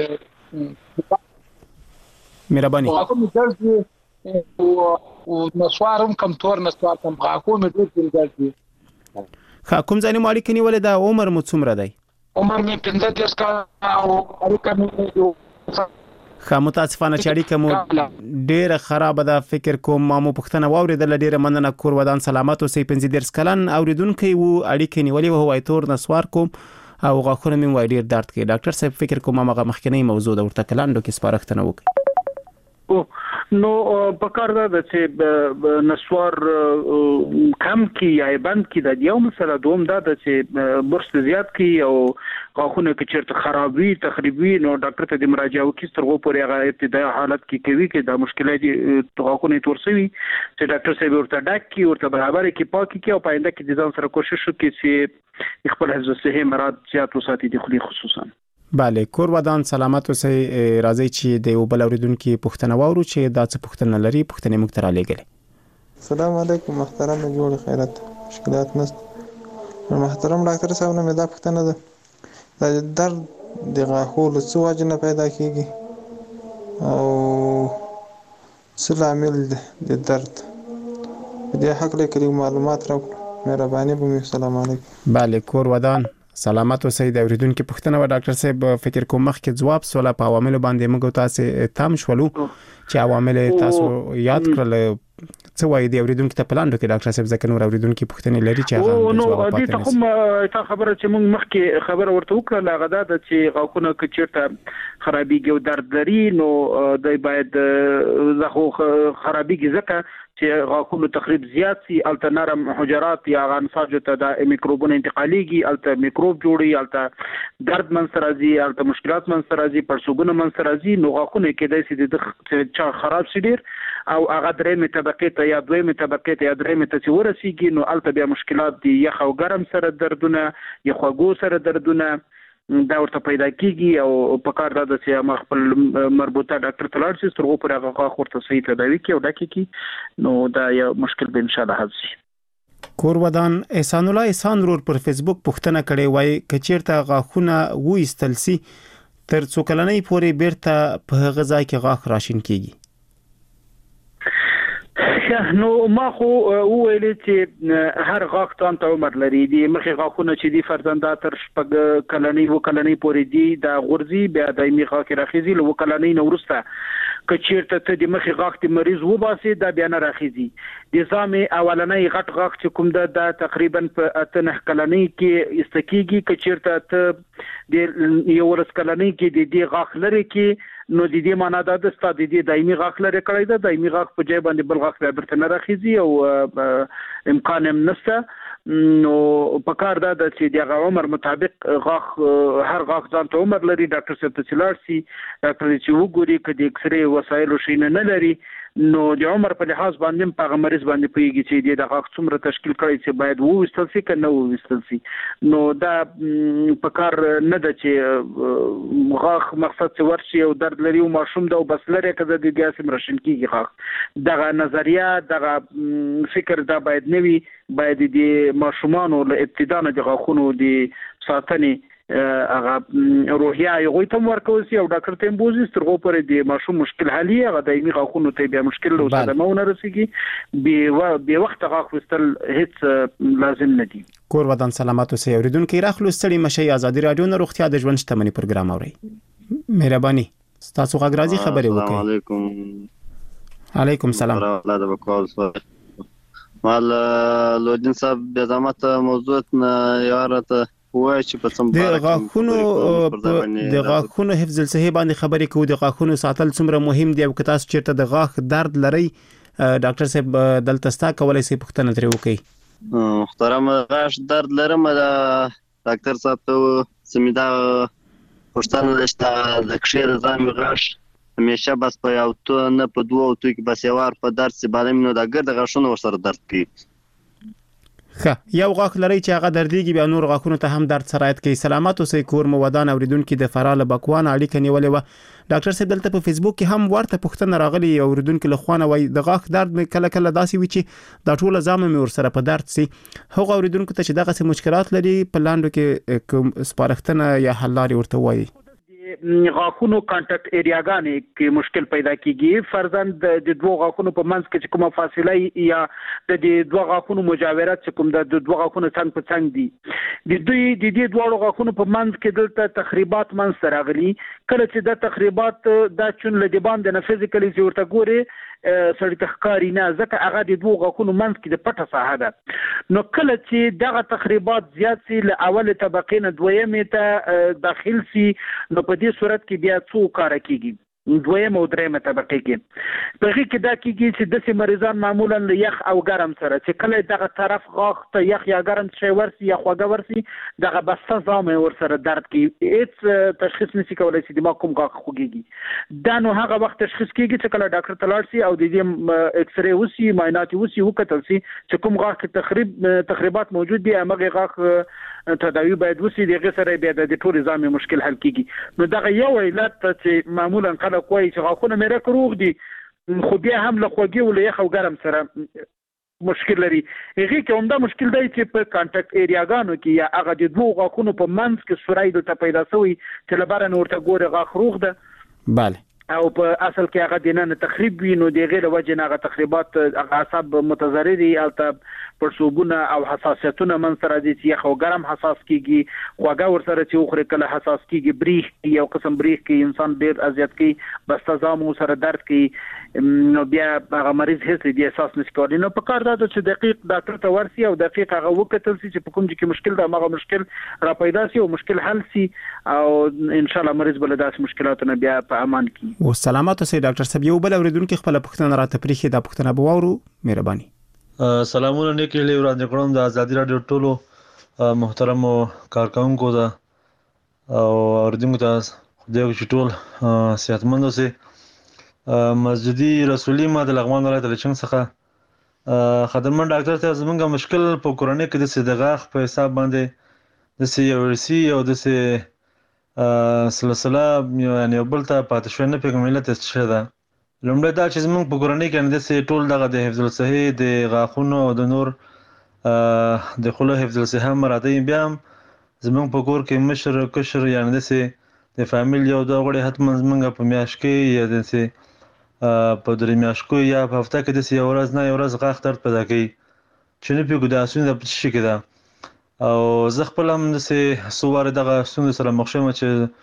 مهرباني او نسوارم کم تور نسوار کم غاکو مې ډېر ګرځي. خا کوم ځای مالک نیولې دا عمر مو څومره دی؟ عمر مې پنځه دېرش کاله او اړیکه مې خا متاسفانه چې اړیکه مو ډېره خراب ده. فکر کوم ما مو پښتنه واوریدل ډېره مننه کور ودان سلامت اوسئ. پنځه دېرش کلن اوریدونکو وو اړیکه نیولې وو وای تور نسوار کوم او غاښونه مې وای ډیر درد کوي. ډاکټر صاحب فکر کوم هغه مخکنی موضوع د ورته کلاندو کې سپارښتنه وکړي. نو په کار ده چې نسوار کم کی یا بند کی د یو مسله دوم دا چې برس زیات کی او غاښونه کې چیرته خرابوي تخریبي نو ډاکټر ته د مراجعه وکړي تر غو پورې هغه ابتدایي حالت کې کوي کې دا مشکلات غاښونه تورسوي چې ډاکټر صاحب ورته ډاک کی ورته برابر کی پاکي کی او پاینده کې د ځان سره کوشش وکړي چې خپل حفظ صحي مراد زیات وساتي د خولي خصوصا. بله کور ودان سلامت اوسئ. راځي چې د یو بل اوریدونکو پوښتنه واورو چې دا څه پوښتنه لري پوښتنه موږ ته رالیږلې. السلام علیکم محترم جوړ خیرت مشکلات نشته. محترم ډاکټر صاحب نه مې دا پوښتنه ده دا درد د غاښو له څه وجې نه پیدا کیږي او څه لامل د درد په دې حق لري معلومات راکړو مهرباني به. السلام علیکم. بله کور ودان سلامت اوسئ. د اوریدونکو پوښتنه و ډاکټر صاحب فکر کوم مخکې جواب سوال په عوامل باندې موږ تاسو تام شولو چې عوامل تاسو یاد کړل څه وایي د اوریدونکو ته پلاندو کې ډاکټر صاحب ځکه نور اوریدونکو پوښتنې لري چې هغه نو دې ته کوم تا خبره چې موږ مخکې خبره ورته وکړه هغه دا چې غاښونه کې چیرته خرابېږي او درد لري نو د باید زخو خرابېږي ځکه چې غاښونو تخریب زیات سي الته نرم حجرات یا غنساج ته د میکروبونو انتقاليږي الته میکروب جوړي الته درد منځ راځي الته مشکلات منځ راځي پړسوبونه منځ راځي نو غاښونه کې د سې د چا خراب شي ډیر او هغه درې طبقه ته یا دوه طبقه ته یا درې ته ورسیږي نو الته بیا مشکلات دي یخ او ګرم سره دردونه یا خوږو سره دردونه دا ورته پیدا کیږي او په کار دا چې ما خپل مربوطه ډاکټر تلار سي تر اوپر هغه غاښ ورته صحیح تداوي کوي او ډاکي کی نو دا یو مشکل به ان شاء الله حل شي. کور ودان احسان الله احسان رور پر فیسبوک پوښتنه کړې وای کچیرته غاښونه و استل سي تر څو کلنۍ پورې بیرته په غذا کې غاښ راشین کیږي. نو ما خو ویل چې هر غاښ ته ته عمر لري دي مخې غاښونه چې دي فرزنده تر شپږ کلنۍ و کلنۍ پورې دي دا غورځي بیا دایمي غاښ راخیزي لو کلنۍ نو ورسته کچیرته ته د مخې غاښ د مریض و باسي دا بیا نه راخیزي نظام اولنۍ غټ غاښ چې کوم ده دا تقریبا په اتنه کلنۍ کې استکیږي کچیرته ته د یو ورځ کلنۍ کې د دې غاښ لري کې نو د دې معنا دا د ستاسو د دایمي غاښ لري کړی دا دایمي غاښ په ځای باندې بل غاښ برته نه راخیزي او امکان هم نشته نو په کار دا چې د عمر مطابق غاښ هر غاښ ځان ته عمر لري ډاکټر صاحب ته چلار سي ډاکټر چې وګوري کدي اکسرې وسایل شي نه لري نو د عمر په لحاظ باندې په هغه مریض باندې پیږي چې د غاښ څومره تشکیل کړی چې باید وویستل شي که نه وویستل شي. نو دا په کار نه ده چې غاښ مقصد چې ورشي او درد لري او ماشوم ده او بس لري که د دې هسې مرشن کېږي غاښ. دغه نظریه دغه فکر دا باید نه وي. باید د ماشومانو له ابتدا نه د غاښونو د ساتنې هغه روحیه هغوی ته هم ورکول شي او ډاکټر ته هم بوځي تر هغو پورې د ماشوم مشکل حل وي هغه دایمي غاښونو ته بیا مشکل او صدمه ونه رسېږي. بې وخته غاښ ویستل هېڅ لازم نه دي. کور ودان سلامت اوسئ. اورېدونکي راخلو ستړي مه شئ. ازادي راډیو نه روغتیا د ژوند شتمني پروګرام اورئ. مهرباني ستاسو غږ راځي خبرې وکړئ. السلام علیکم. علیکم سلام. الله د بکول مال لودین صاحب بیا زمات موضوع نه یارته وای چې په سم د غاښونو د غاښونو حفظ الصحه باندې خبرې کوو. د غاښونو ساتل څومره مهم دی او که تاسو چیرته د غاښ درد لرئ ډاکټر صاحب دلته ستا کولی شئ پوښتنه ترې وکړئ. محترم غاښ درد لرم د ډاکټر صاحب ته سمیدا پوښتنه ده چې د کښې د ځان غاښ همیشه بس په یو تو نه په دوه تو کې بس یو وار په درد سي باندې نو د ګرد غاښونو ورسره درد کوي. ښه یو غاښ لري چې هغه دردېږي بیا نور غاښونو ته هم درد سرایت کوي. سلامت اوسئ. کور مو ودان. اورېدونکي د فراه له بکوانه اړیکه نیولې وه. ډاکټر صاحب دلته په فیسبوک کې هم ورته پوښتنه راغلې اورېدونکي له خوا نه وایي د غاښ درد مې کله کله داسې وي چې دا ټوله ځامه مې ورسره په درد سي. هغو اورېدونکو ته چې دغسې مشکلات لري په لاندو کې کوم سپارښتنه یا حل لارې ورته وایي. غاښونو کانټاکټ ایریاګانې کې مشکل پیدا کیږي. فرضاً د دوه غاښونو په منځ کې چې کومه فاصله یا د دې دوه غاښونو مجاورت چې کوم د دوه غاښونو څنګ په څنګ دي د دوی د دې دواړو غاښونو په منځ کې دلته تخریبات منځته راغلي. کله چې دا تخریبات دا چون له دې باندې نه فزیکلی چې ورته ګورې سړی ته ښکاري نه ځکه هغه د دوه غاښونو منځ کې د پټه ساحه ده. نو کله چې دغه تخریبات زیات سي له اولې طبقې نه دویمې ته داخل سي نو په دې صورت کې بیا څو کاره کېږي دویم او درېمه طبقې کې. په هغې کې دا کېږي چې داسې مریضان معمولا له یخ او ګرم سره چې کله دغه طرف غاښ ته یخ یا ګرم شی ورسي یا خوږه ورسي دغه بسته ځامې ورسره درد کوي. هېڅ تشخیص نشي کولی چې دما کوم غاښ خوږېږي. دا نو هغه وخت تشخیص کېږي چې کله ډاکټر ته لاړ سي او د دې اکسرې وسي معاینات یې وسي وکتل سي چې کوم غاښ کې تخریب تخریبات موجود دي همغې غاښ تداوي باید وسي د هغې سره بیا د دې ټولې ځامې مشکل حل کېږي. نو دغه یو علت چې معمولا خلک وایي چې غاښونه مې رک روغ دي خو بیا هم له خوږې او له یخ او ګرم سره مشکل لري. هغې کې همدا مشکل دی چې په کانټاکټ ایریاګانو کې یا هغه د دوو غاښونو په منځ کې سوری دلته پیدا شوی چې له بره نه ورته ګورې غاښ روغ ده. بله او په اصل کې هغه دننه تخریب وي نو د هغې له وجې نه هغه تخریبات هغه اعصاب متضرر دي هلته پړسوبونه او حساسیتونه منځته راځي چې یخ او ګرم حساس کېږي. خوږه ورسره چې وخوري کله حساس کېږي. بریښ کوي یو قسم بریښ کوي انسان ډېر اذیت کوي. بسته ځامو سره درد کوي نو بیا هغه مریض هېڅ د انحساس نشي کولی. نو په کار دا ده چې دقیق ډاکټر ته ورسي او دقیق هغه وکتل سي چې په کوم ځای کې مشکل ده همغه مشکل را پیدا سي او مشکل حل سي او انشاءالله مریض به له داسې مشکلاتو نه بیا په امان کړي. و سلامت اوسئ ډاکټر صاحب. یو بل اورېدونکي خپله پوښتنه راته پرېښې دا پوښتنه به واورو. مهرباني. سلامونه نیک هیلې وړاندې کوم د ازادي راډیو ټولو محترمو کارکوونکو ته او اورېدونکو ته خدای وکړي چې ټول صحتمند اوسئ. مسجدي رسولي ما د لغمان ولایت له چنګ څخه خدمت ډاکټر ته زمونږ مشکل په کورنۍ کې داسې د غاښ په حساب باندې داسې یو ورسي او داسې سلسله یعنې یو بل ته پاتې شوی نه پوهېږم علت یې څه ده. لومړی دا چې زمونږ په کورنۍ کې داسې ټول دغه د حفظ الصحې د غاښونو او د نور د خوله حفظ الصحه مراعاتوي. بیا هم زمونږ په کور کې مشر کشر یعنې داسې د فامیل یو دوه غړي حتما زمونږ په میاشت کې یا داسې په درې میاشت کې یا په هفته کې داسې یو ورځ نه یو ورځ غاښ درد پیدا کوي چې نه پوهېږو دا ستونزه په څه شي کې ده. او زه خپل هم داسې څو وارې دغه ستونزې سره مخ شوم چې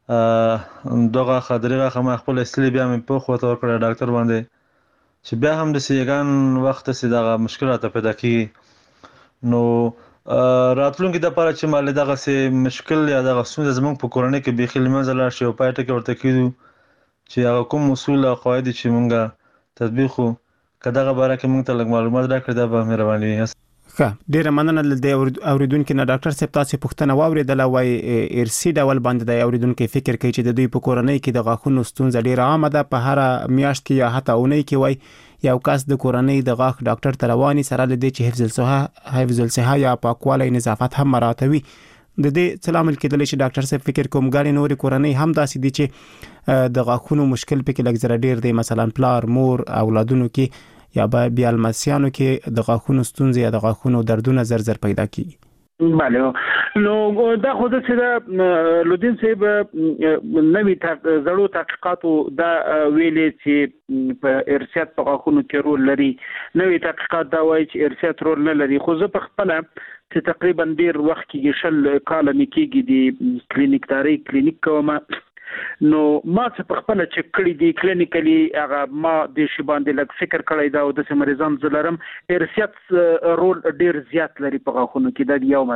دوه غاښه درې غاښه ما خپل ایستلي بیا مې پوښ ورته وکړه ډاکټر باندې چې بیا هم داسې یګان وخت داسې دغه مشکل راته پیدا کېږي. نو راتلونکي دپاره چې ما له دغسې مشکل یا دغه ستونزه زموږ په کورنۍ کې بیخي له منځه لاړ شي او پای ټکي ورته کېږدو چې هغه کوم اصول او قواعد چې مونږ تطبیق کړو که دغه باره کې مونږ ته لږ معلومات راکړي دا به مهرباني وي. ښه ډیره مننه د اوریدونکو نه ډاکټر صاحب تاسو پوښتنه واوریدله وای ارسی ډول باندې د اوریدونکو فکر کوي چې د دوی په کورنۍ کې د غاښونو ستونزه ډیره عامه ده په هر میاشت کې یا حتی اونۍ کې وای یو کس د کورنۍ د غاښ ډاکټر ته رواني سره لدې چې حفظ الصحه حفظ الصحه یا پاکوالی نظافت هم مراعاتوي د دې سلام کېدل چې ډاکټر صاحب فکر کوم غاړي نورې کورنۍ هم داسې دي چې د غاښونو مشکل پکې لږ زره ډیر دی مثلا پلار مور اولادونو کې یا بیا المسیانو کې د غاښونو ستونزې یا د غاښونو دردونه زر زر پیدا کیږي. بله نو دا خو د چې لودین صاحب نوې زړو تحقیقاتو دا ویلې چې په ارشاد په غاښونو کې رول لري نوې تحقیقات دا وایي چې ارشاد رول نه لري خو زه په خپل چې تقریبا ډیر وخت کې شل کال مې کېږي د کلینیک داري کلینیک کوم نو ما څه په خپل چې کړی دی کلینیکلی هغه ما د شی باندې لږ فکر کړی دا او د مریضان زلرم ارشاد رول ډیر زیات لري په غاښونو کې دا یو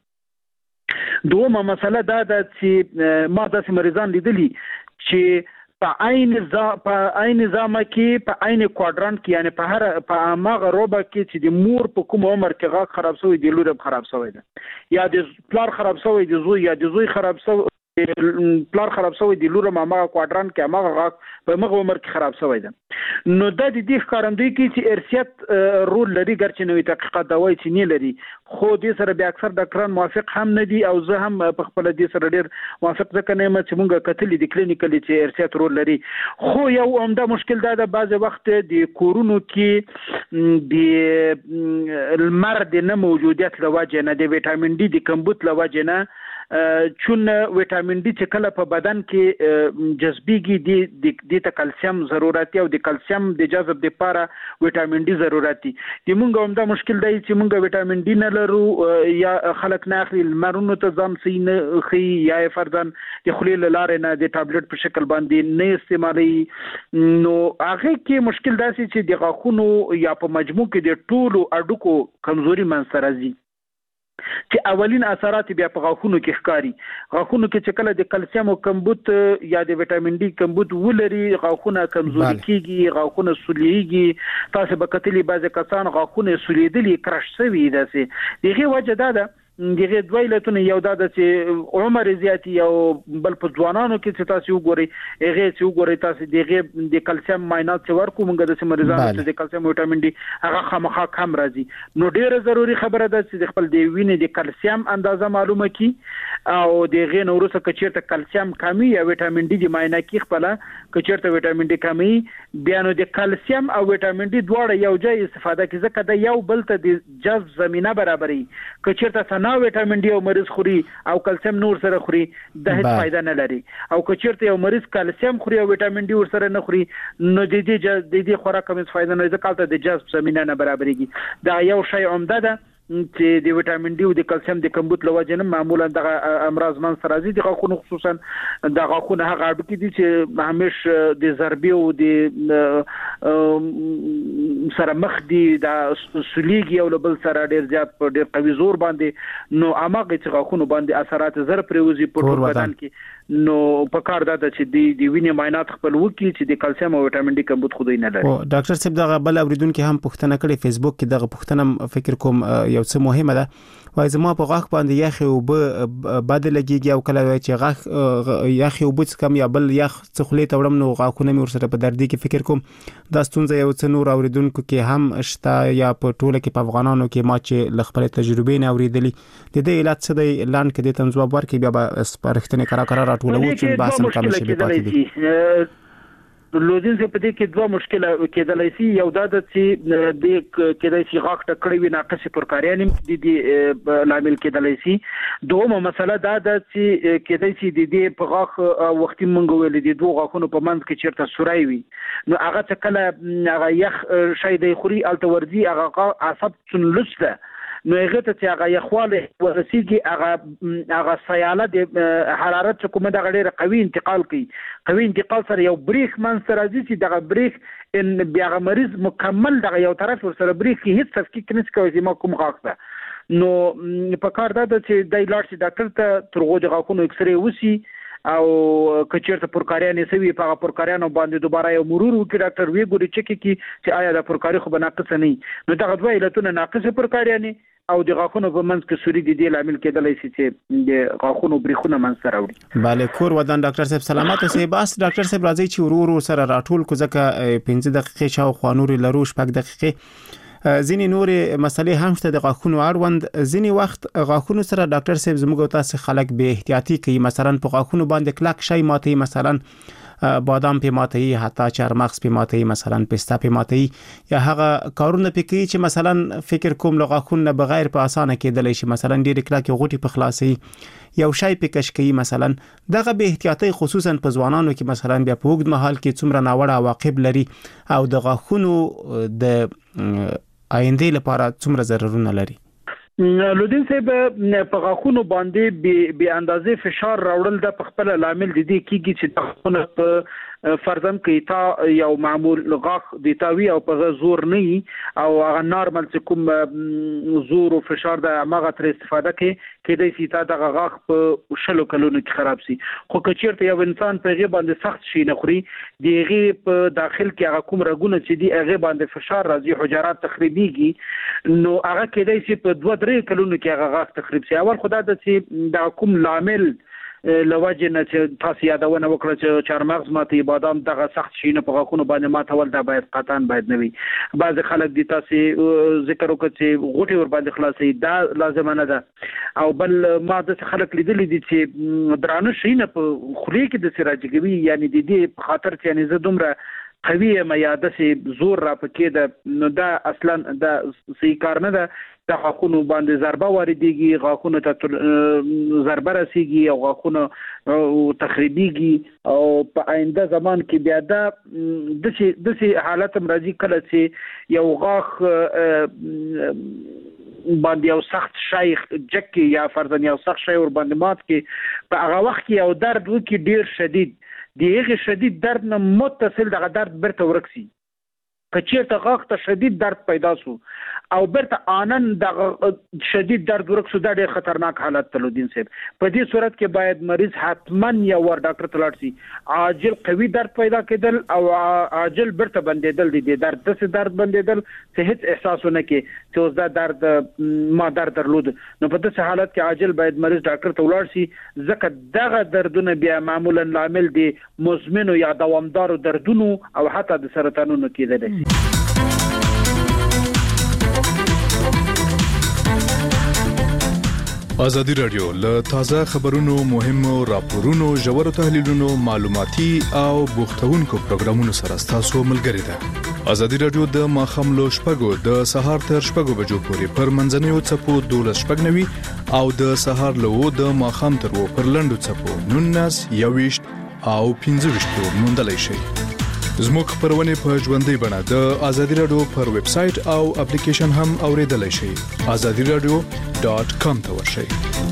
مسله دومره مسله دا ده چې ما د مریضان لیدلی چې په عین ځا په عین ځامه کې په عین کوادرانت کې یعنی په هر په ماغه روبه کې چې د مور په کوم عمر کې غاښ خراب شوی دی لور خراب شوی دی یا د پلار خراب شوی دی زوی یا د زوی خراب شوی پلار خراب شوی دی لور ما ماغه کوادرانت کې ماغه غاښ په مغه عمر کې خراب شوی دی نو د دې ښکارندوی کې چې ارشاد رول لري ګرچې نوې تحقیقات دا وایي چې نه لري خو دې سره بیا اکثر ډاکټران موافق هم نه دي او زه هم په خپل دې سره ډیر موافق ځکه نه یم چې مونږ کتلې د کلینیکلی چې ارشاد رول لري خو یو عمده مشکل دا ده بعض وخت د کورونو کې د المر د نه موجودیت لوجه نه د ویټامین ډي د کمبود لوجه نه چون ویټامین ډي چې کله په بدن کې جذبيږي د د کلسیم ضرورت او د کلسیم د جذب لپاره ویټامین ډي ضرورت دي د مونږ هم دا مشکل دی چې مونږ ویټامین ډي نه لرو یا خلک نه اخلي لمرونو ته ځم سي نه خي یا فرضاً د خلیل لارې نه د ټابلیټ په شکل باندې نه استعمالي نو هغه کې مشکل داسي چې د غاښونو یا په مجموع کې د ټولو اډوکو کمزوري منځ راځي چې اولین اثرات بیا په غاښونو کې ښکاری غاښونو کې چې کله د کلسیم او کمبود یا د ویټامین ډي کمبود ولري غاښونه کمزوري کیږي غاښونه سولېږي تاسو به کتلی بعض کسان غاښونه سولېدلي کرش شوي داسې دغه وجه دا ده دغه دوه علتونه یو دا چې عمر زیاتی او بل په ځوانانو کې چې تاسو وګورئ هغه چې وګورئ تاسو دغه د کلسیم معاینات چې ورکو موږ د مریضانو چې د کلسیم ویټامین ډي هغه خامخا کم راځي نو ډیره ضروری خبره ده چې خپل د وینې د کلسیم اندازه معلومه کی او دغه نورسه کچیرته کلسیم کمی یا ویټامین ډي د معاینه کې خپل کچیرته ویټامین ډي کمی بیا نو د کلسیم او ویټامین ډي دواړه یو ځای استفاده کوي ځکه دا یو بل ته د جذب زمينه برابرې کچیرته نه ویټامین ډي او مریض خوري او کلسیم نور سره خوري د هیڅ فائدہ نه لري او کچیرته یو مریض کلسیم خوري او ویټامین ډي ور سره نه خوري نو د دې د دې خوراک کوم فائدہ نه ځکه د جذب زمينه نه برابرېږي دا یو شی عمده ده چې د ویټامین ډي او د کلسیم د کمبود لوجه نه معمولا د امراض من سره راځي د غاښونو خصوصا د غاښونو هغه اډو کې دي چې همیش د ضربې او د سره مخ دي د سولېږي او بل سره ډیر زیات په ډیر قوي زور باندې نو اماغه چې غاښونو باندې اثرات زر پروزي په ټول بدن کې نو په کار دا چې د د وینې معاینات خپل وکي چې د کلسیم او ویټامین ډي کمبود خو دوی نه لري او ډاکټر صاحب دغه بل اوریدونکو هم پوښتنه کړې فیسبوک کې دغه پوښتنه فکر کوم یو څه مهمه ده وای زما په غاښ باندې یخ او به بد لګيږي او کله چې غاښ یخ او بوڅ کم یا بل یخ څخلې ته وړم نو غاښونه مې ورسره په دردي کې فکر کوم دا ستونزه یو څه نور اوریدونکو کې هم شته یا په ټوله کې په افغانانو کې ما چې لخپل تجربې نه اوریدلې د دې علت څه دی اعلان کې د تنظیم ورکې بیا به سپارښتنه کرا کرا راټولو چې باسم کم شي به پاتې دي لودین څه په دې کې دوه مشکله کېدلای شي یو دا چې د کېدای شي غاښ ټکړې وي ناقص پرکاریان د دې لامل کېدلای شي دومره مسله دا ده چې کېدای شي د دې په غاښ وختي مونږ ویل دي دوه غاښونو په منځ کې چیرته سورای وي نو هغه څه کله هغه یخ شي د خوري التورزي هغه عصب څنلسته نو هغه ته چې هغه یخواله ورسیږي هغه هغه سیاله د حرارت کومه د غړي قوي انتقال کوي قوي انتقال سره یو بریک من سره راځي چې دغه بریک ان بیا مریض مکمل دغه یو طرف ور سره بریک هیڅ تفکیک نشي کوي چې ما کوم غاښ نو په کار دا چې د لاړ شي ډاکټر ته ترغو د غاښونو ایکس ری وسی او کچیرته پرکاریانې سوي په پرکاریانو باندې دوباره یو مرور وکړي ډاکټر وی ګوري چې کی چې آیا د پرکاری خو بناقص نه نو دغه دوه علتونه ناقصه پرکاریانې او د غاښونو په منځ کې سوري د دې لامل کېدلی شي چې د غاښونو بریښونه منځ ته راوړي. bale کور ودان ډاکټر صاحب سلامات اوسئ. بس ډاکټر صاحب راځي چې ورو ورو سره راټول کو ځکه پنځه دقیقې شاوخوا نورې لرو شپږ دقیقې ځینې نورې مسلې هم شته د غاښونو اړوند. ځینې وخت غاښونو سره ډاکټر صاحب زموږ او تاسو خلک به احتیاطي کوي مثلا په غاښونو باندې کلک شي ماتي مثلا بادام په ماتي حتی چارمغز په ماتي مثلا پسته په ماتي یا هغه کارونه پکې چې مثلا فکر کوم لغاخونه بغیر په اسانه کېدلی شي مثلا ډېر کلکه غوټي په خلاصي یو شی په کش کوي مثلا دغه به احتیاطي خصوصا په ځوانانو کې مثلا بیا په وګد محل کې څومره ناوړه عواقب لري او د غاخونو د آینده لپاره څومره ضررونه لري. لودین صاحب په غاښونو باندې به اندازې فشار راوړل د خپل لامل د دې کیږي چې غاښونه په فرضاً کې تا یو معمول غاښ د تاوی او په زور نه او هغه نارمل چې کوم زور او فشار د هغه تر استفاده کې کېدای شي تا د غاښ په شلو کلونو کې خراب شي. خو کچیرته یو انسان په غي باندې سخت شي نه خوري دیغه په داخل کې هغه کوم رګونه چې دی هغه باندې فشار راځي حجرات تخریبيږي نو هغه کېدای شي په دوه درې کلونو کې هغه غاښ تخریب شي. اول خدای د چې د کوم لامل لوجه نه چې تاسو یادونه وکړه چې چارمغز ماتي بادام دغه سخت شي نه په غاښونو باندې ماتول دا باید قطعاً باید نه وي. بعض خلک دي تاسو ذکر وکړي چې غوټي ور باندې خلاصي دا لازم نه ده او بل ما د خلک لیدل دي چې درانه شي نه په خولي کې د سراجګوي یعنی د دې خاطر چې یعنی زه دومره قوي مېاده سي زور را پکې ده نو دا اصلا دا صحیح کار نه ده. د غاښونو باندې ضربه واردېږي غاښونو ته ضربه رسېږي او غاښونه تخریبيږي او په آینده زمان کې بیا دا د دې حالت مرضی کله چې یو غاښ باندې یو سخت شای جکي یا فرضاً یو سخت شای ور باندې مات کې په هغه وخت کې یو درد وکي ډیر شدید دیغه شدید درد نه متصل دغه درد برته ورکسي کچیرته غاښ ته شدید درد پیدا شو او برته آنن د شدید درد ورکسو دا ډېر خطرناک حالت تلودین صاحب. په دې صورت کې باید مریض حتما یو ور ډاکټر ته لاړ شي عاجل قوي درد پیدا کېدل او عاجل برته بندیدل دي درد د درد بندیدل چې هیڅ احساسونه کې چې اوس دا درد ما درد درلود نو په دې حالت کې عاجل باید مریض ډاکټر ته ولاړ شي ځکه دغه دردونه بیا معمولا لامل دي مزمن یا دوامدار دردونو او حتی د سرطانونو کېدل. ازادي رادیو له تازه خبرونو مهمو راپورونو ژورو تحلیلونو معلوماتي او بوختونکو پروګرامونو سره تاسو ملګری ده. ازادي رادیو د ماخام لو شپږو د سهار تر شپږو بجو پورې پر منځنوي چپو دولس شپږنوي او د سهار لو د ماخام تر و پر لندو چپو نونس یويشت او پنځه وشت موندلای شي. زموږ خبرونه په ژوندۍ بڼه د ازادي رادیو پر ویب سټ او اپلیکیشن هم اوریدلای شئ. ازادي رادیو ډاٹ کام ته ورشئ.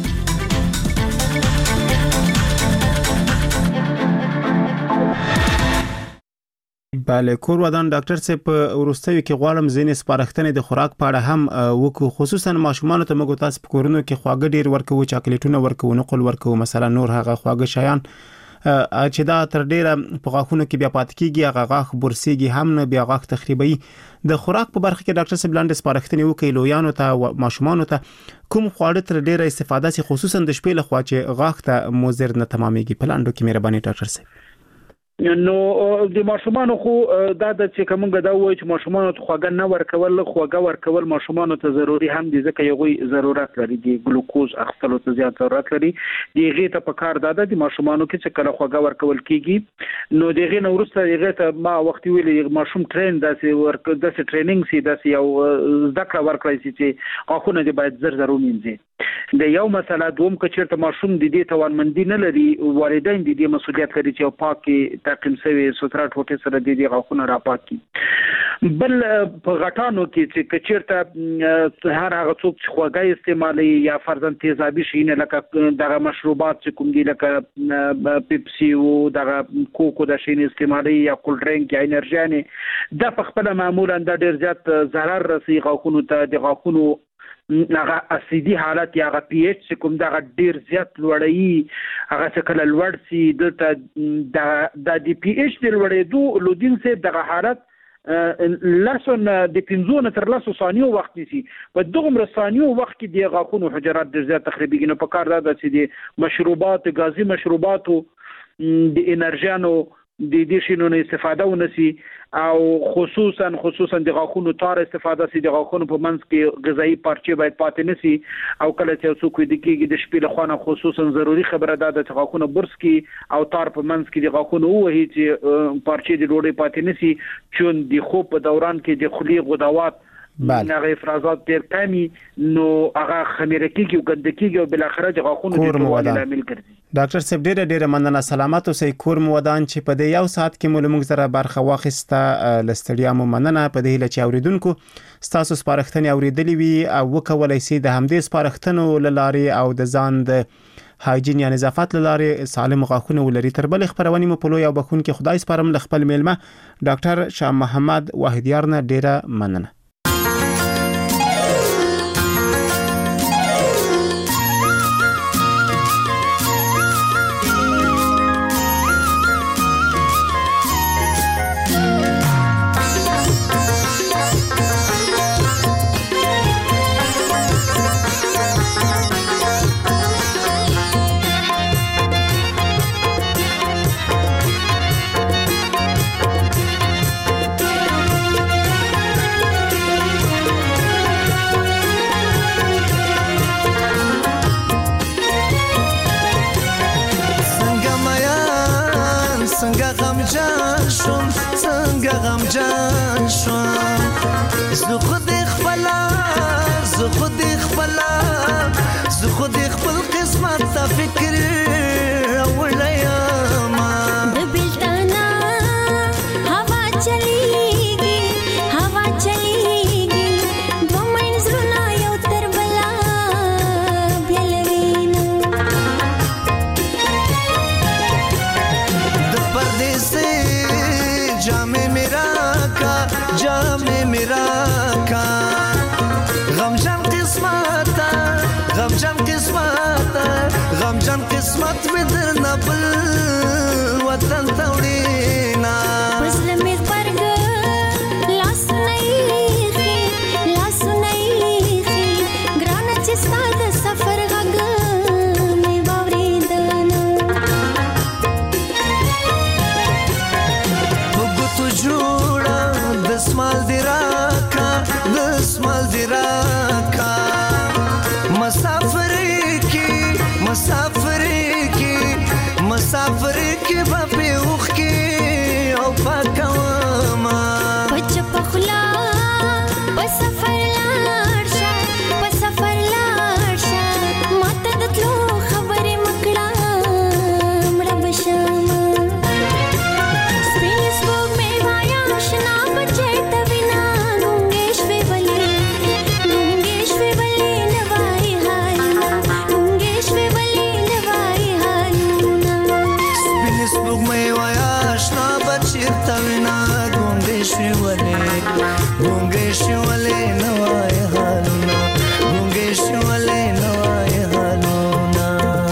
bale کور ودان ډاکټر صاحب ورستوي کې غواړم زینې سپارښتنې د خوراک په اړه هم وکړو خصوصا ماشومان ته موږ تاسو په کورونو کې خواږه ډیر ورکو چاکلیټونه ورکو نقل ورکو مثلا نور هغه خواږه شیان چې دا تر ډیره په غاښونو کې بیا پات کیږي هغه غاښ برسيږي هم نه بیا غاښ تخریبي. د خوراک په برخه کې ډاکټر صاحب لاندې سپارښتنې وکړي لویانو ته ماشومان ته کوم خواړه تر ډیره استفاده سي خصوصا د شپې لخوا چې غاښ ته مضر نه تمامېږي په لاندو کې مهرباني ډاکټر صاحب. نو د ماشومان خو دا د چې کومګه دا وایي چې ماشومان ته خواږه نه ورکول خواږه ورکول ماشومان ته ضروری هم دي ځکه یو ضرورت لري د ګلوکوز اخیستلو ته زیات ضرورت لري دیغه ته په کار داده د ماشومان کې چې کله خواږه ورکول کیږي نو دیغه نو ورسته دیغه ته ما وخت ویلي ماشوم ټرین داسې ورک داسې ټریننګ سي داسې یو ذکر ورکړی سي چې غاښونه دې باید زر زر ومینځي د یو مسله دوم کچرته ماشوم د دې توانمندي نه لري والدین د دې مسولیت لري چې پاکي تقیم سوي سترا ټوټه سره د دې غاښونه راپاکي. بل په غټانو کې چې کچرته هر هغه څوک چې خواږه استعمالي یا فرضاً تیزابي شي نه لکه دغه مشروبات چې کوم دي لکه پیپسي او دغه کوکو د شین استعمالي یا کول ډرینګ یا انرژي د په خپل معمولا د ډیر زیات ضرر رسي غاښونو ته د غاښونو هغه اسیدي حالت یا هغه پی ایچ کوم دا ډیر زیات لوړی هغه څه کله لوړ سي د د دی پی ایچ د لوړېدو لودین سه دغه حالت لاسون د پنځونه تر لاسو ثانیو وخت نیسي په دغه ثانیو وخت کې د غاښونو حجرات د زیات تخریبي نه په کار دا د مشروبات غازي مشروباتو د انرژانو د دې شینو نه استفاده ونسي او خصوصا خصوصا د غاښونو تار استفاده سي د غاښونو په منځ کې غذایی پارچې باید پاتې نسي او کله چې څوک د کېږي د شپې له خوا خصوصا ضروري خبره ده د غاښونو برس کې او تار په منځ کې د غاښونو وهي چې پارچې د ډوډۍ پاتې نسي چون د خوب په دوران کې د خلی غدوات هغه افرازات ډېر کمی نو هغه خمیره کېږي او ګنده کېږي او بل اخر د غاښونو د ټولوالي لامل ګرځي. ډاکټر صاحب ډېر ډېر مننه سلامات اوسئ. کور مو ودان چې په دې یو ساعت کې مو موږ سره برخه واخیسته لستړیا مو مننه په دې لچ اوریدونکو ستاسو سپارښتنې اوریدلې وي او وکولای شي د همدې سپارښتنو لارې او د ځان د هایجین یا نظافت لارې سالم غاښونه ولري. تر بل خبرونې مو په لوی او بخون کې خدای سپارم ل خپل میلمه ډاکټر شاه محمد واحدیار نه ډېره مننه. غمجان شوم زه خود خپلا زه خود خپلا زه خود خپل قسمت ته فکر وړم د بلتانا هوا چلیږي هوا چلیږي دوه منځونه یو تر بلا بیلوینه د پردیسه جامې میرا کا جامې میرا کا غمجن قسمت غمجن قسمت غمجن قسمت می در نبل وطن توڑینا پسل می پرګ لاس نه لاس نه ګران چې ستاد سفر غږ می باورېدنه وګتو جوړه د سمال دی راکا د سمال دی راکا مسافر کی مسافر کی مسافر کی بابي اوخ کی او پاکوما پچ پخلا په سفر لاړ شه په سفر لاړ شه ماته د تلو خبرې مکړه مړه بشم سپین سپوږ مې وایا شنا بچې ته وینا ګونګې شوې ولې ګونګې شوې ولې نوای حالونه ګونګې شوې ولې نوای حالونه سپین سپوږ مې وایا شنا بچې ته وینا ګونګې شوې ولې ګونګې شوې ولې نوای حالونه ګونګې شوې ولې نوای حالونه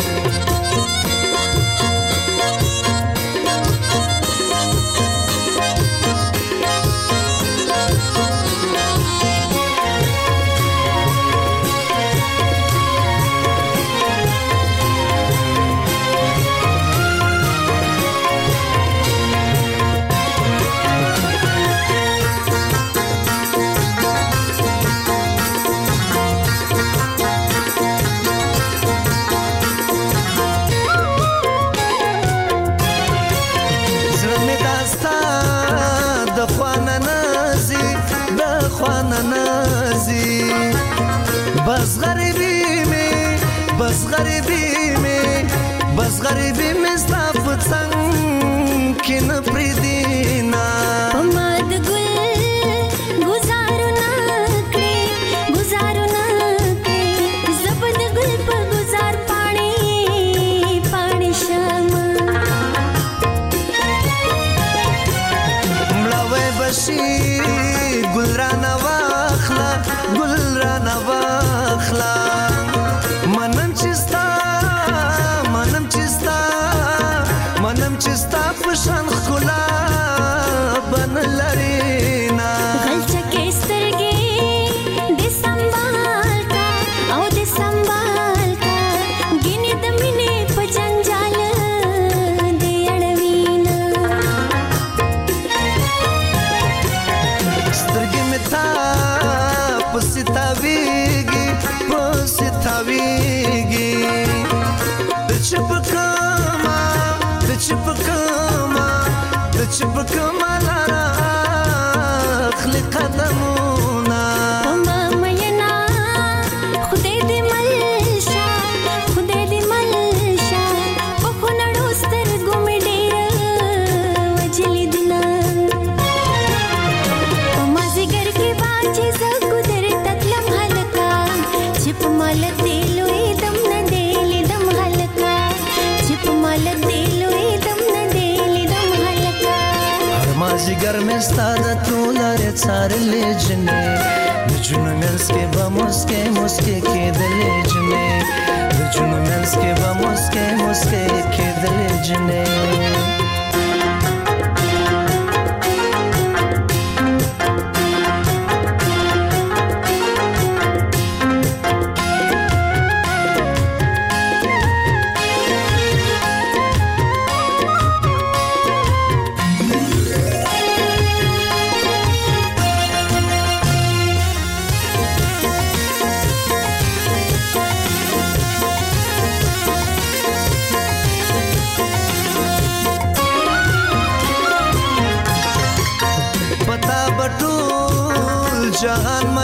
बस गरीबी में बस गरीबी में बस गरीबी में स्ताप संग किन प्रीदीना पमाद गुल गुजारो ना करे गुजारो ना करे जबद गुल पर गुजार पानी पानी शाम मलावे बशी गुलराना वाखला गुलराना वाखला پشان خلا بن لرینا غلچکه سترګې د سنبال کا او د سنبال کا ګینې د مینې په جنجال د اړوینا سترګې مې تا پسیتاویږي پسیتاویږي د چپ کما د چپ کما د چپ کما لارا خلق قدمونه پما مینا خدای دې ملشا خدای دې ملشا په خونړو سترګو مې ډېر وجلې دنا پما زګر کې باچې زګو در تکلم هلکا چې په مال دې لوی دم نه دې لیدم هلکا چې په مال دې لوی دم نه دې لیدم هلکا هر مازیګر مې ستا د تولارې څارلې جنې د جنو منځ کې به مسکې مسکې کېدلې جنې د جنو منځ کې به مسکې مسکې کېدلې جنې पता बटूल जहान